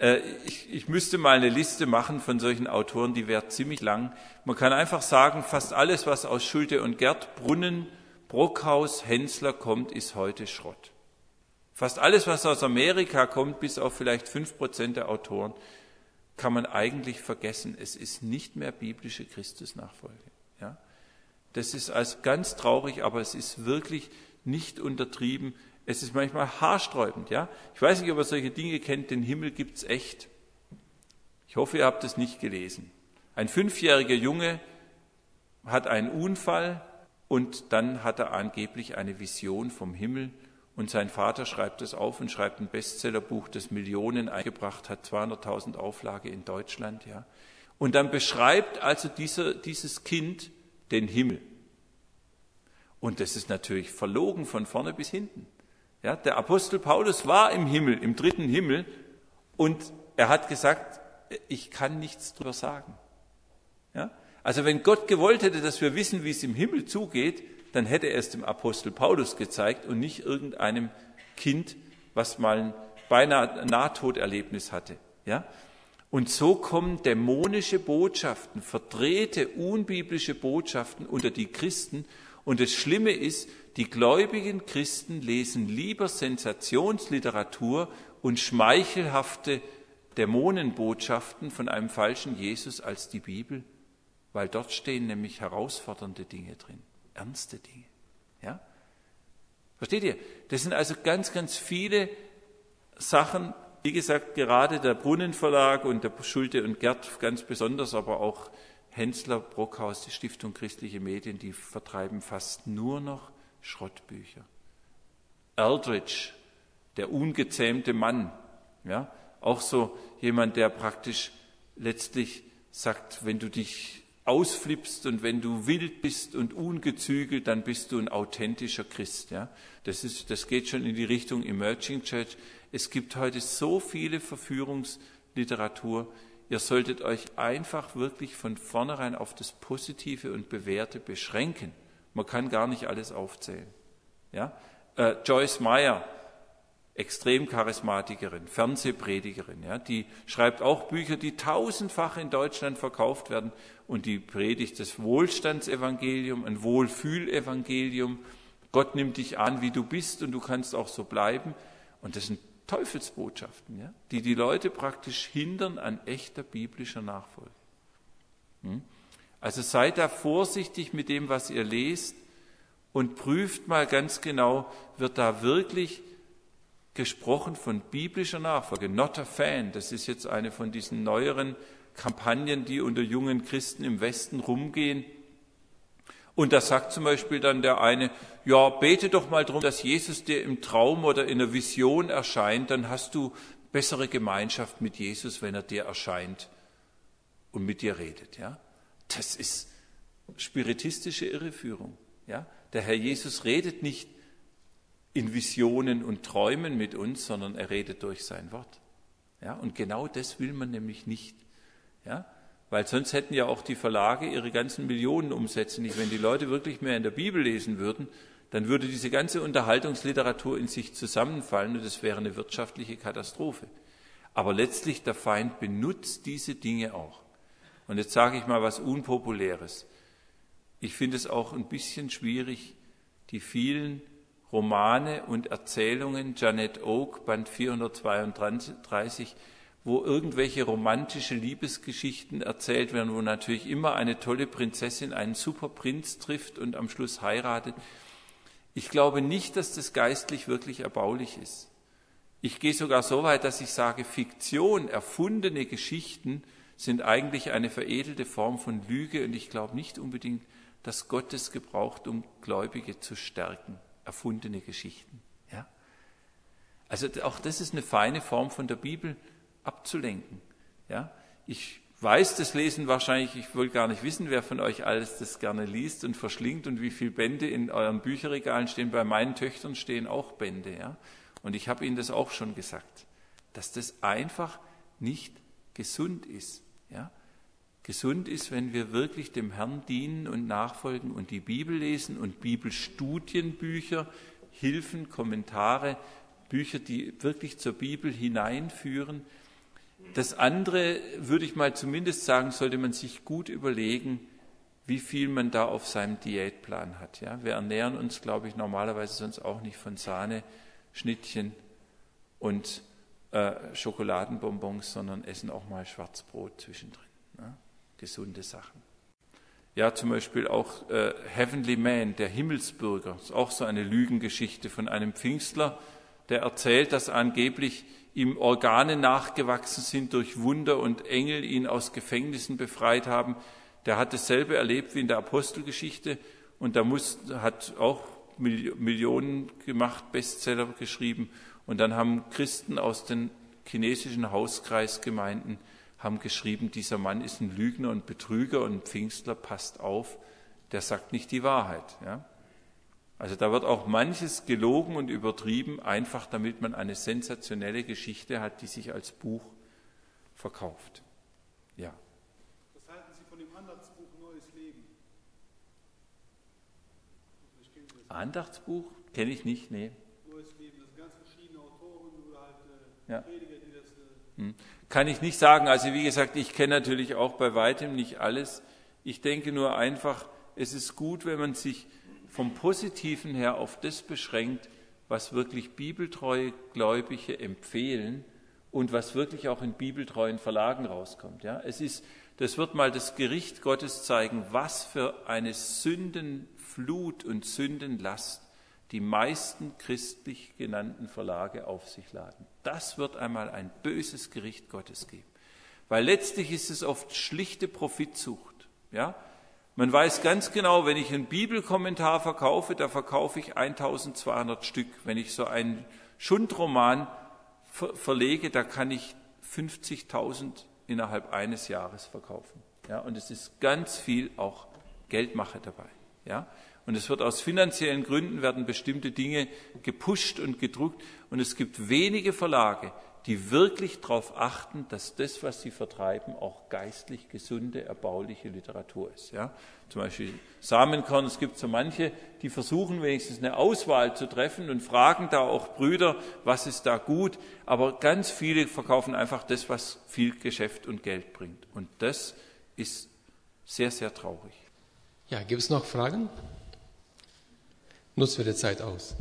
Ich müsste mal eine Liste machen von solchen Autoren, die wäre ziemlich lang. Man kann einfach sagen, fast alles, was aus Schulte und Gerd, Brunnen, Brockhaus, Hensler kommt, ist heute Schrott. Fast alles, was aus Amerika kommt, bis auf vielleicht 5% der Autoren, kann man eigentlich vergessen. Es ist nicht mehr biblische Christusnachfolge. Ja? Das ist also ganz traurig, aber es ist wirklich nicht untertrieben. Es ist manchmal haarsträubend. Ja? Ich weiß nicht, ob ihr solche Dinge kennt, den Himmel gibt's echt. Ich hoffe, ihr habt es nicht gelesen. Ein 5-jähriger Junge hat einen Unfall und dann hat er angeblich eine Vision vom Himmel und sein Vater schreibt es auf und schreibt ein Bestsellerbuch, das Millionen eingebracht hat, 200.000 Auflage in Deutschland. Ja? Und dann beschreibt also dieses Kind den Himmel. Und das ist natürlich verlogen von vorne bis hinten. Ja, der Apostel Paulus war im Himmel, im 3. Himmel, und er hat gesagt, ich kann nichts drüber sagen. Ja? Also wenn Gott gewollt hätte, dass wir wissen, wie es im Himmel zugeht, dann hätte er es dem Apostel Paulus gezeigt und nicht irgendeinem Kind, was mal ein beinahe Nahtoderlebnis hatte. Ja? Und so kommen dämonische Botschaften, verdrehte, unbiblische Botschaften unter die Christen. Und das Schlimme ist, die gläubigen Christen lesen lieber Sensationsliteratur und schmeichelhafte Dämonenbotschaften von einem falschen Jesus als die Bibel, weil dort stehen nämlich herausfordernde Dinge drin, ernste Dinge. Ja? Versteht ihr? Das sind also ganz, ganz viele Sachen, wie gesagt, gerade der Brunnenverlag und der Schulte und Gerd ganz besonders, aber auch Hensler, Brockhaus, die Stiftung Christliche Medien, die vertreiben fast nur noch Schrottbücher. Aldrich, der ungezähmte Mann, ja, auch so jemand, der praktisch letztlich sagt, wenn du dich ausflippst und wenn du wild bist und ungezügelt, dann bist du ein authentischer Christ. Ja. Das geht schon in die Richtung Emerging Church. Es gibt heute so viele Verführungsliteratur. Ihr solltet euch einfach wirklich von vornherein auf das Positive und Bewährte beschränken. Man kann gar nicht alles aufzählen. Ja. Joyce Meyer, Extremcharismatikerin, Fernsehpredigerin, ja, die schreibt auch Bücher, die tausendfach in Deutschland verkauft werden und die predigt das Wohlstandsevangelium, ein Wohlfühlevangelium. Gott nimmt dich an, wie du bist und du kannst auch so bleiben. Und das sind Teufelsbotschaften, ja, die die Leute praktisch hindern an echter biblischer Nachfolge. Also seid da vorsichtig mit dem, was ihr lest und prüft mal ganz genau, wird da wirklich gesprochen von biblischer Nachfolge. Not a fan, das ist jetzt eine von diesen neueren Kampagnen, die unter jungen Christen im Westen rumgehen. Und da sagt zum Beispiel dann der eine, ja, bete doch mal darum, dass Jesus dir im Traum oder in einer Vision erscheint, dann hast du bessere Gemeinschaft mit Jesus, wenn er dir erscheint und mit dir redet. Ja? Das ist spiritistische Irreführung. Ja? Der Herr Jesus redet nicht in Visionen und Träumen mit uns, sondern er redet durch sein Wort. Ja, und genau das will man nämlich nicht. Ja, weil sonst hätten ja auch die Verlage ihre ganzen Millionenumsätze nicht. Wenn die Leute wirklich mehr in der Bibel lesen würden, dann würde diese ganze Unterhaltungsliteratur in sich zusammenfallen und das wäre eine wirtschaftliche Katastrophe. Aber letztlich der Feind benutzt diese Dinge auch. Und jetzt sage ich mal was Unpopuläres. Ich finde es auch ein bisschen schwierig, die vielen Romane und Erzählungen, Janet Oak, Band 432, wo irgendwelche romantische Liebesgeschichten erzählt werden, wo natürlich immer eine tolle Prinzessin einen Superprinz trifft und am Schluss heiratet. Ich glaube nicht, dass das geistlich wirklich erbaulich ist. Ich gehe sogar so weit, dass ich sage, Fiktion, erfundene Geschichten sind eigentlich eine veredelte Form von Lüge und ich glaube nicht unbedingt, dass Gott es gebraucht, um Gläubige zu stärken. Erfundene Geschichten. Ja? Also auch das ist eine feine Form von der Bibel abzulenken. Ja? Ich weiß, das lesen wahrscheinlich, ich will gar nicht wissen, wer von euch alles das gerne liest und verschlingt und wie viele Bände in euren Bücherregalen stehen. Bei meinen Töchtern stehen auch Bände. Ja? Und ich habe ihnen das auch schon gesagt, dass das einfach nicht gesund ist. Ja? Gesund ist, wenn wir wirklich dem Herrn dienen und nachfolgen und die Bibel lesen und Bibelstudienbücher, Hilfen, Kommentare, Bücher, die wirklich zur Bibel hineinführen. Das andere, würde ich mal zumindest sagen, sollte man sich gut überlegen, wie viel man da auf seinem Diätplan hat. Ja? Wir ernähren uns, glaube ich, normalerweise sonst auch nicht von Sahne, Schnittchen und Schokoladenbonbons, sondern essen auch mal Schwarzbrot zwischendrin. Ja? Gesunde Sachen. Ja, zum Beispiel auch Heavenly Man, der Himmelsbürger, ist auch so eine Lügengeschichte von einem Pfingstler, der erzählt, dass angeblich ihm Organe nachgewachsen sind durch Wunder und Engel ihn aus Gefängnissen befreit haben. Der hat dasselbe erlebt wie in der Apostelgeschichte und da hat auch Millionen gemacht, Bestseller geschrieben und dann haben Christen aus den chinesischen Hauskreisgemeinden haben geschrieben, dieser Mann ist ein Lügner und Betrüger und ein Pfingstler, passt auf, der sagt nicht die Wahrheit. Ja? Also da wird auch manches gelogen und übertrieben, einfach damit man eine sensationelle Geschichte hat, die sich als Buch verkauft. Ja. Was halten Sie von dem Andachtsbuch Neues Leben? Andachtsbuch kenne ich nicht, nee. Neues Leben, das sind ganz verschiedene Autoren oder halt Prediger, die das... Kann ich nicht sagen. Also wie gesagt, ich kenne natürlich auch bei weitem nicht alles. Ich denke nur einfach, es ist gut, wenn man sich vom Positiven her auf das beschränkt, was wirklich bibeltreue Gläubige empfehlen und was wirklich auch in bibeltreuen Verlagen rauskommt. Ja, das wird mal das Gericht Gottes zeigen, was für eine Sündenflut und Sündenlast die meisten christlich genannten Verlage auf sich laden. Das wird einmal ein böses Gericht Gottes geben. Weil letztlich ist es oft schlichte Profitsucht. Ja? Man weiß ganz genau, wenn ich einen Bibelkommentar verkaufe, da verkaufe ich 1200 Stück. Wenn ich so einen Schundroman verlege, da kann ich 50.000 innerhalb eines Jahres verkaufen. Ja? Und es ist ganz viel auch Geldmache dabei. Ja? Und es wird aus finanziellen Gründen werden bestimmte Dinge gepusht und gedruckt. Und es gibt wenige Verlage, die wirklich darauf achten, dass das, was sie vertreiben, auch geistlich gesunde, erbauliche Literatur ist. Ja? Zum Beispiel Samenkorn, es gibt so manche, die versuchen wenigstens eine Auswahl zu treffen und fragen da auch Brüder, was ist da gut. Aber ganz viele verkaufen einfach das, was viel Geschäft und Geld bringt. Und das ist sehr, sehr traurig. Ja, gibt es noch Fragen? Nutzen wir die Zeit aus.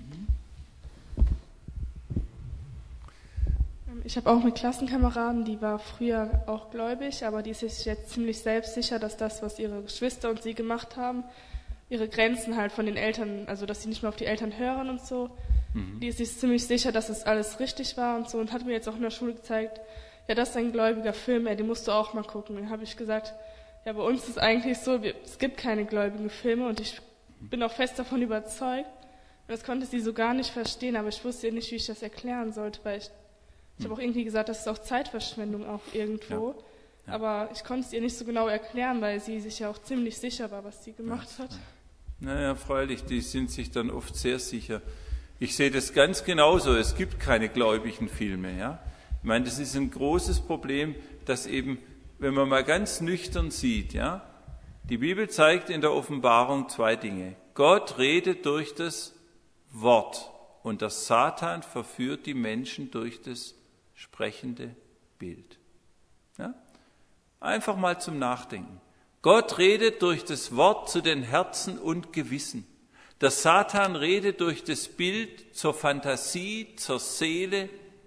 Ich habe auch eine Klassenkameradin, die war früher auch gläubig, aber die ist sich jetzt ziemlich selbstsicher, dass das, was ihre Geschwister und sie gemacht haben, ihre Grenzen halt von den Eltern, also dass sie nicht mehr auf die Eltern hören und so, die ist sich ziemlich sicher, dass es alles richtig war und so und hat mir jetzt auch in der Schule gezeigt, ja, das ist ein gläubiger Film, den musst du auch mal gucken. Dann habe ich gesagt, ja, bei uns ist es eigentlich so, es gibt keine gläubigen Filme und ich bin auch fest davon überzeugt. Und das konnte sie so gar nicht verstehen, aber ich wusste nicht, wie ich das erklären sollte, weil ich habe auch irgendwie gesagt, das ist auch Zeitverschwendung auch irgendwo. Ja. Aber ich konnte es ihr nicht so genau erklären, weil sie sich ja auch ziemlich sicher war, was sie gemacht hat. Naja, freilich, die sind sich dann oft sehr sicher. Ich sehe das ganz genauso. Es gibt keine gläubigen Filme. Ja? Ich meine, das ist ein großes Problem, dass eben, wenn man mal ganz nüchtern sieht, ja, die Bibel zeigt in der Offenbarung zwei Dinge. Gott redet durch das Wort und der Satan verführt die Menschen durch das sprechende Bild. Ja? Einfach mal zum Nachdenken. Gott redet durch das Wort zu den Herzen und Gewissen. Der Satan redet durch das Bild zur Fantasie, zur Seele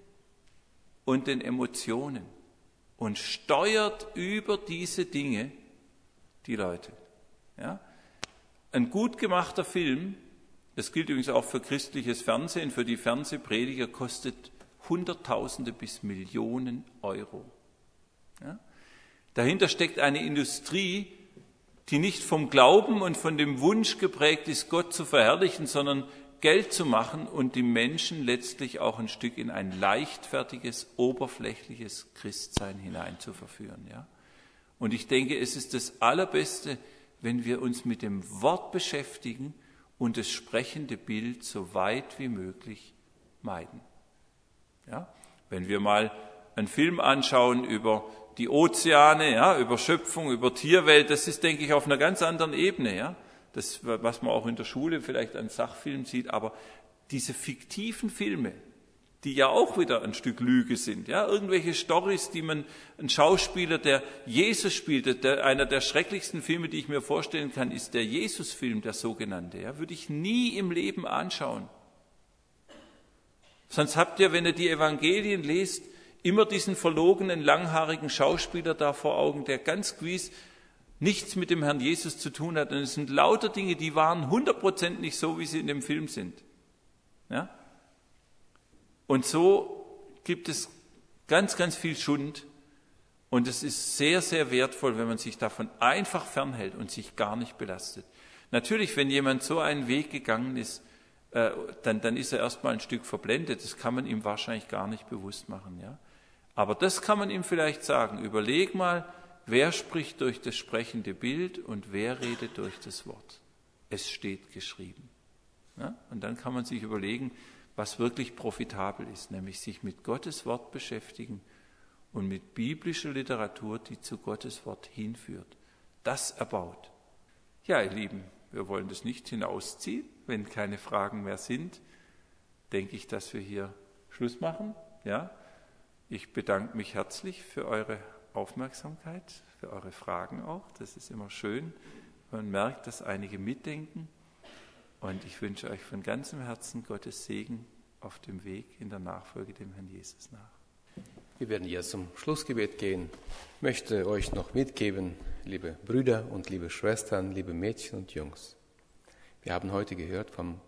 und den Emotionen und steuert über diese Dinge die Leute. Ja? Ein gut gemachter Film, das gilt übrigens auch für christliches Fernsehen, für die Fernsehprediger, kostet Hunderttausende bis Millionen Euro. Ja? Dahinter steckt eine Industrie, die nicht vom Glauben und von dem Wunsch geprägt ist, Gott zu verherrlichen, sondern Geld zu machen und die Menschen letztlich auch ein Stück in ein leichtfertiges, oberflächliches Christsein hineinzuverführen. Ja? Und ich denke, es ist das Allerbeste, wenn wir uns mit dem Wort beschäftigen und das sprechende Bild so weit wie möglich meiden. Ja? Wenn wir mal einen Film anschauen über die Ozeane, ja, über Schöpfung, über Tierwelt, das ist, denke ich, auf einer ganz anderen Ebene. Ja? Das, was man auch in der Schule vielleicht an Sachfilmen sieht, aber diese fiktiven Filme, die ja auch wieder ein Stück Lüge sind, ja, irgendwelche Storys, die ein Schauspieler, der Jesus spielt, einer der schrecklichsten Filme, die ich mir vorstellen kann, ist der Jesus-Film, der sogenannte, ja, würde ich nie im Leben anschauen. Sonst habt ihr, wenn ihr die Evangelien lest, immer diesen verlogenen, langhaarigen Schauspieler da vor Augen, der ganz gewiss nichts mit dem Herrn Jesus zu tun hat. Und es sind lauter Dinge, die waren 100% nicht so, wie sie in dem Film sind. Ja? Und so gibt es ganz, ganz viel Schund. Und es ist sehr, sehr wertvoll, wenn man sich davon einfach fernhält und sich gar nicht belastet. Natürlich, wenn jemand so einen Weg gegangen ist, dann ist er erstmal ein Stück verblendet. Das kann man ihm wahrscheinlich gar nicht bewusst machen. Ja? Aber das kann man ihm vielleicht sagen. Überleg mal, wer spricht durch das sprechende Bild und wer redet durch das Wort. Es steht geschrieben. Ja? Und dann kann man sich überlegen, was wirklich profitabel ist, nämlich sich mit Gottes Wort beschäftigen und mit biblischer Literatur, die zu Gottes Wort hinführt. Das erbaut. Ja, ihr Lieben, wir wollen das nicht hinausziehen. Wenn keine Fragen mehr sind, denke ich, dass wir hier Schluss machen. Ja? Ich bedanke mich herzlich für eure Aufmerksamkeit, für eure Fragen auch. Das ist immer schön. Man merkt, dass einige mitdenken. Und ich wünsche euch von ganzem Herzen Gottes Segen auf dem Weg in der Nachfolge dem Herrn Jesus nach. Wir werden jetzt zum Schlussgebet gehen. Ich möchte euch noch mitgeben, liebe Brüder und liebe Schwestern, liebe Mädchen und Jungs. Wir haben heute gehört vom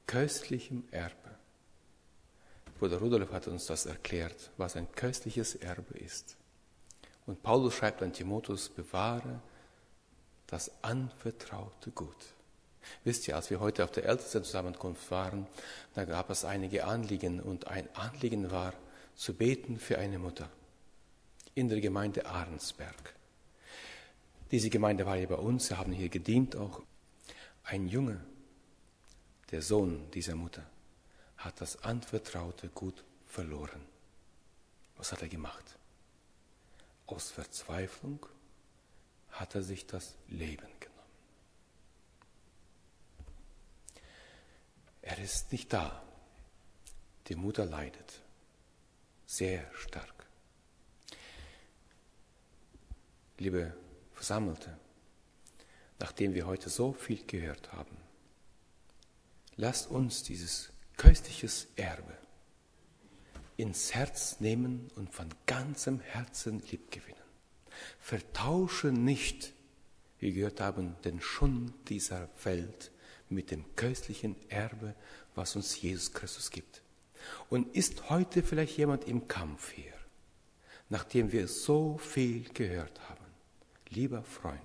köstlichem Erbe. Bruder Rudolf hat uns das erklärt, was ein köstliches Erbe ist. Und Paulus schreibt an Timotheus, bewahre das anvertraute Gut. Wisst ihr, als wir heute auf der Ältestenzusammenkunft waren, da gab es einige Anliegen und ein Anliegen war, zu beten für eine Mutter in der Gemeinde Ahrensberg. Diese Gemeinde war hier bei uns, sie haben hier gedient auch. Ein Junge, der Sohn dieser Mutter, hat das anvertraute Gut verloren. Was hat er gemacht? Aus Verzweiflung hat er sich das Leben genommen. Er ist nicht da. Die Mutter leidet sehr stark. Liebe Versammelte, nachdem wir heute so viel gehört haben, lasst uns dieses köstliches Erbe ins Herz nehmen und von ganzem Herzen liebgewinnen. Vertausche nicht, wie wir gehört haben, den Schund dieser Welt mit dem köstlichen Erbe, was uns Jesus Christus gibt. Und ist heute vielleicht jemand im Kampf hier, nachdem wir so viel gehört haben? Lieber Freund,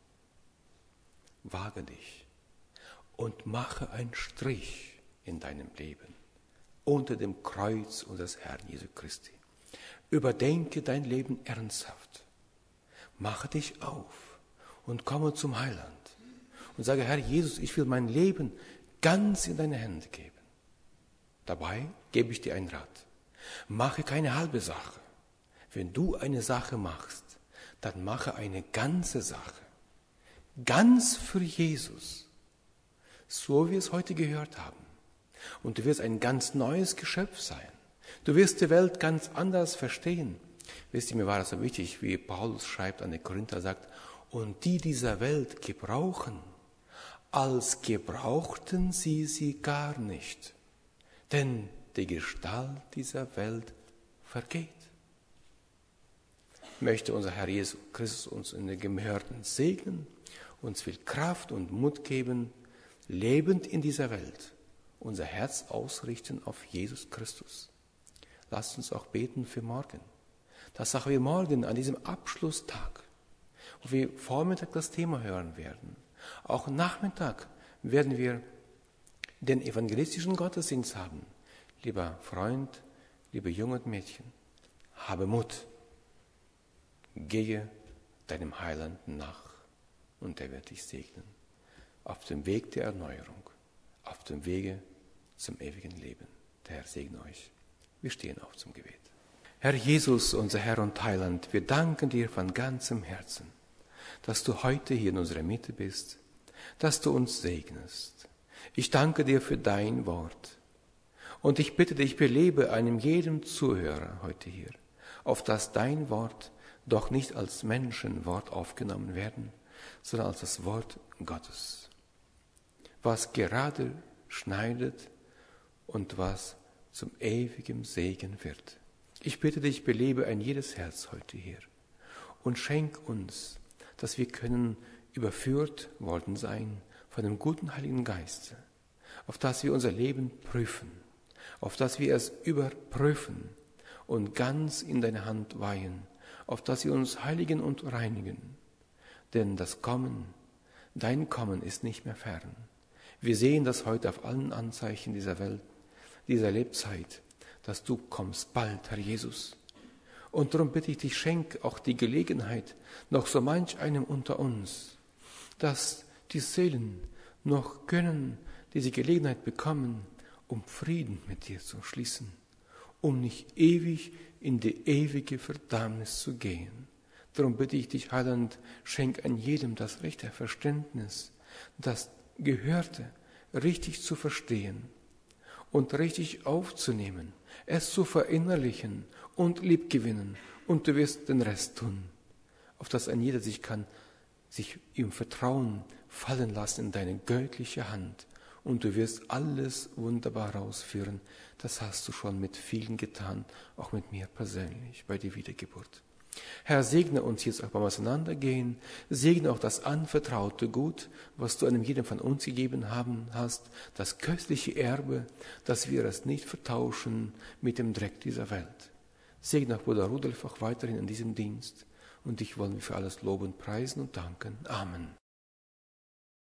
wage dich und mache einen Strich in deinem Leben unter dem Kreuz unseres Herrn Jesu Christi. Überdenke dein Leben ernsthaft. Mache dich auf und komme zum Heiland und sage, Herr Jesus, ich will mein Leben ganz in deine Hände geben. Dabei gebe ich dir einen Rat. Mache keine halbe Sache. Wenn du eine Sache machst, dann mache eine ganze Sache. Ganz für Jesus. So wie wir es heute gehört haben. Und du wirst ein ganz neues Geschöpf sein. Du wirst die Welt ganz anders verstehen. Wisst ihr, mir war das so wichtig, wie Paulus schreibt an die Korinther, sagt, und die dieser Welt gebrauchen, als gebrauchten sie gar nicht. Denn die Gestalt dieser Welt vergeht. Möchte unser Herr Jesus Christus uns in den Gehörten segnen, uns viel Kraft und Mut geben, lebend in dieser Welt, unser Herz ausrichten auf Jesus Christus. Lasst uns auch beten für morgen. Dass auch wir morgen an diesem Abschlusstag, wo wir Vormittag das Thema hören werden, auch Nachmittag werden wir den evangelistischen Gottesdienst haben. Lieber Freund, liebe Junge und Mädchen, habe Mut. Gehe deinem Heiland nach und er wird dich segnen. Auf dem Weg der Erneuerung, auf dem Wege zum ewigen Leben. Der Herr segne euch. Wir stehen auf zum Gebet. Herr Jesus, unser Herr und Heiland, wir danken dir von ganzem Herzen, dass du heute hier in unserer Mitte bist, dass du uns segnest. Ich danke dir für dein Wort. Und ich bitte dich, belebe einem jedem Zuhörer heute hier, auf dass dein Wort doch nicht als Menschenwort aufgenommen werden, sondern als das Wort Gottes, was gerade schneidet und was zum ewigen Segen wird. Ich bitte dich, belebe ein jedes Herz heute hier und schenk uns, dass wir können überführt worden sein von dem guten Heiligen Geist, auf dass wir unser Leben prüfen, auf dass wir es überprüfen und ganz in deine Hand weihen, auf dass wir uns heiligen und reinigen. Denn das Kommen, dein Kommen ist nicht mehr fern. Wir sehen das heute auf allen Anzeichen dieser Welt, dieser Lebzeit, dass du kommst bald, Herr Jesus. Und darum bitte ich dich, schenk auch die Gelegenheit, noch so manch einem unter uns, dass die Seelen noch können diese Gelegenheit bekommen, um Frieden mit dir zu schließen, um nicht ewig in die ewige Verdammnis zu gehen. Darum bitte ich dich, Heiland, schenk an jedem das rechte Verständnis, das Gehörte richtig zu verstehen und richtig aufzunehmen, es zu verinnerlichen und liebgewinnen, und du wirst den Rest tun, auf das ein jeder sich im Vertrauen fallen lassen in deine göttliche Hand, und du wirst alles wunderbar ausführen. Das hast du schon mit vielen getan, auch mit mir persönlich bei der Wiedergeburt. Herr, segne uns jetzt auch beim Auseinandergehen, segne auch das anvertraute Gut, was du einem jedem von uns gegeben hast, das köstliche Erbe, dass wir es nicht vertauschen mit dem Dreck dieser Welt. Segne auch Bruder Rudolf auch weiterhin in diesem Dienst und dich wollen wir für alles loben, preisen und danken. Amen.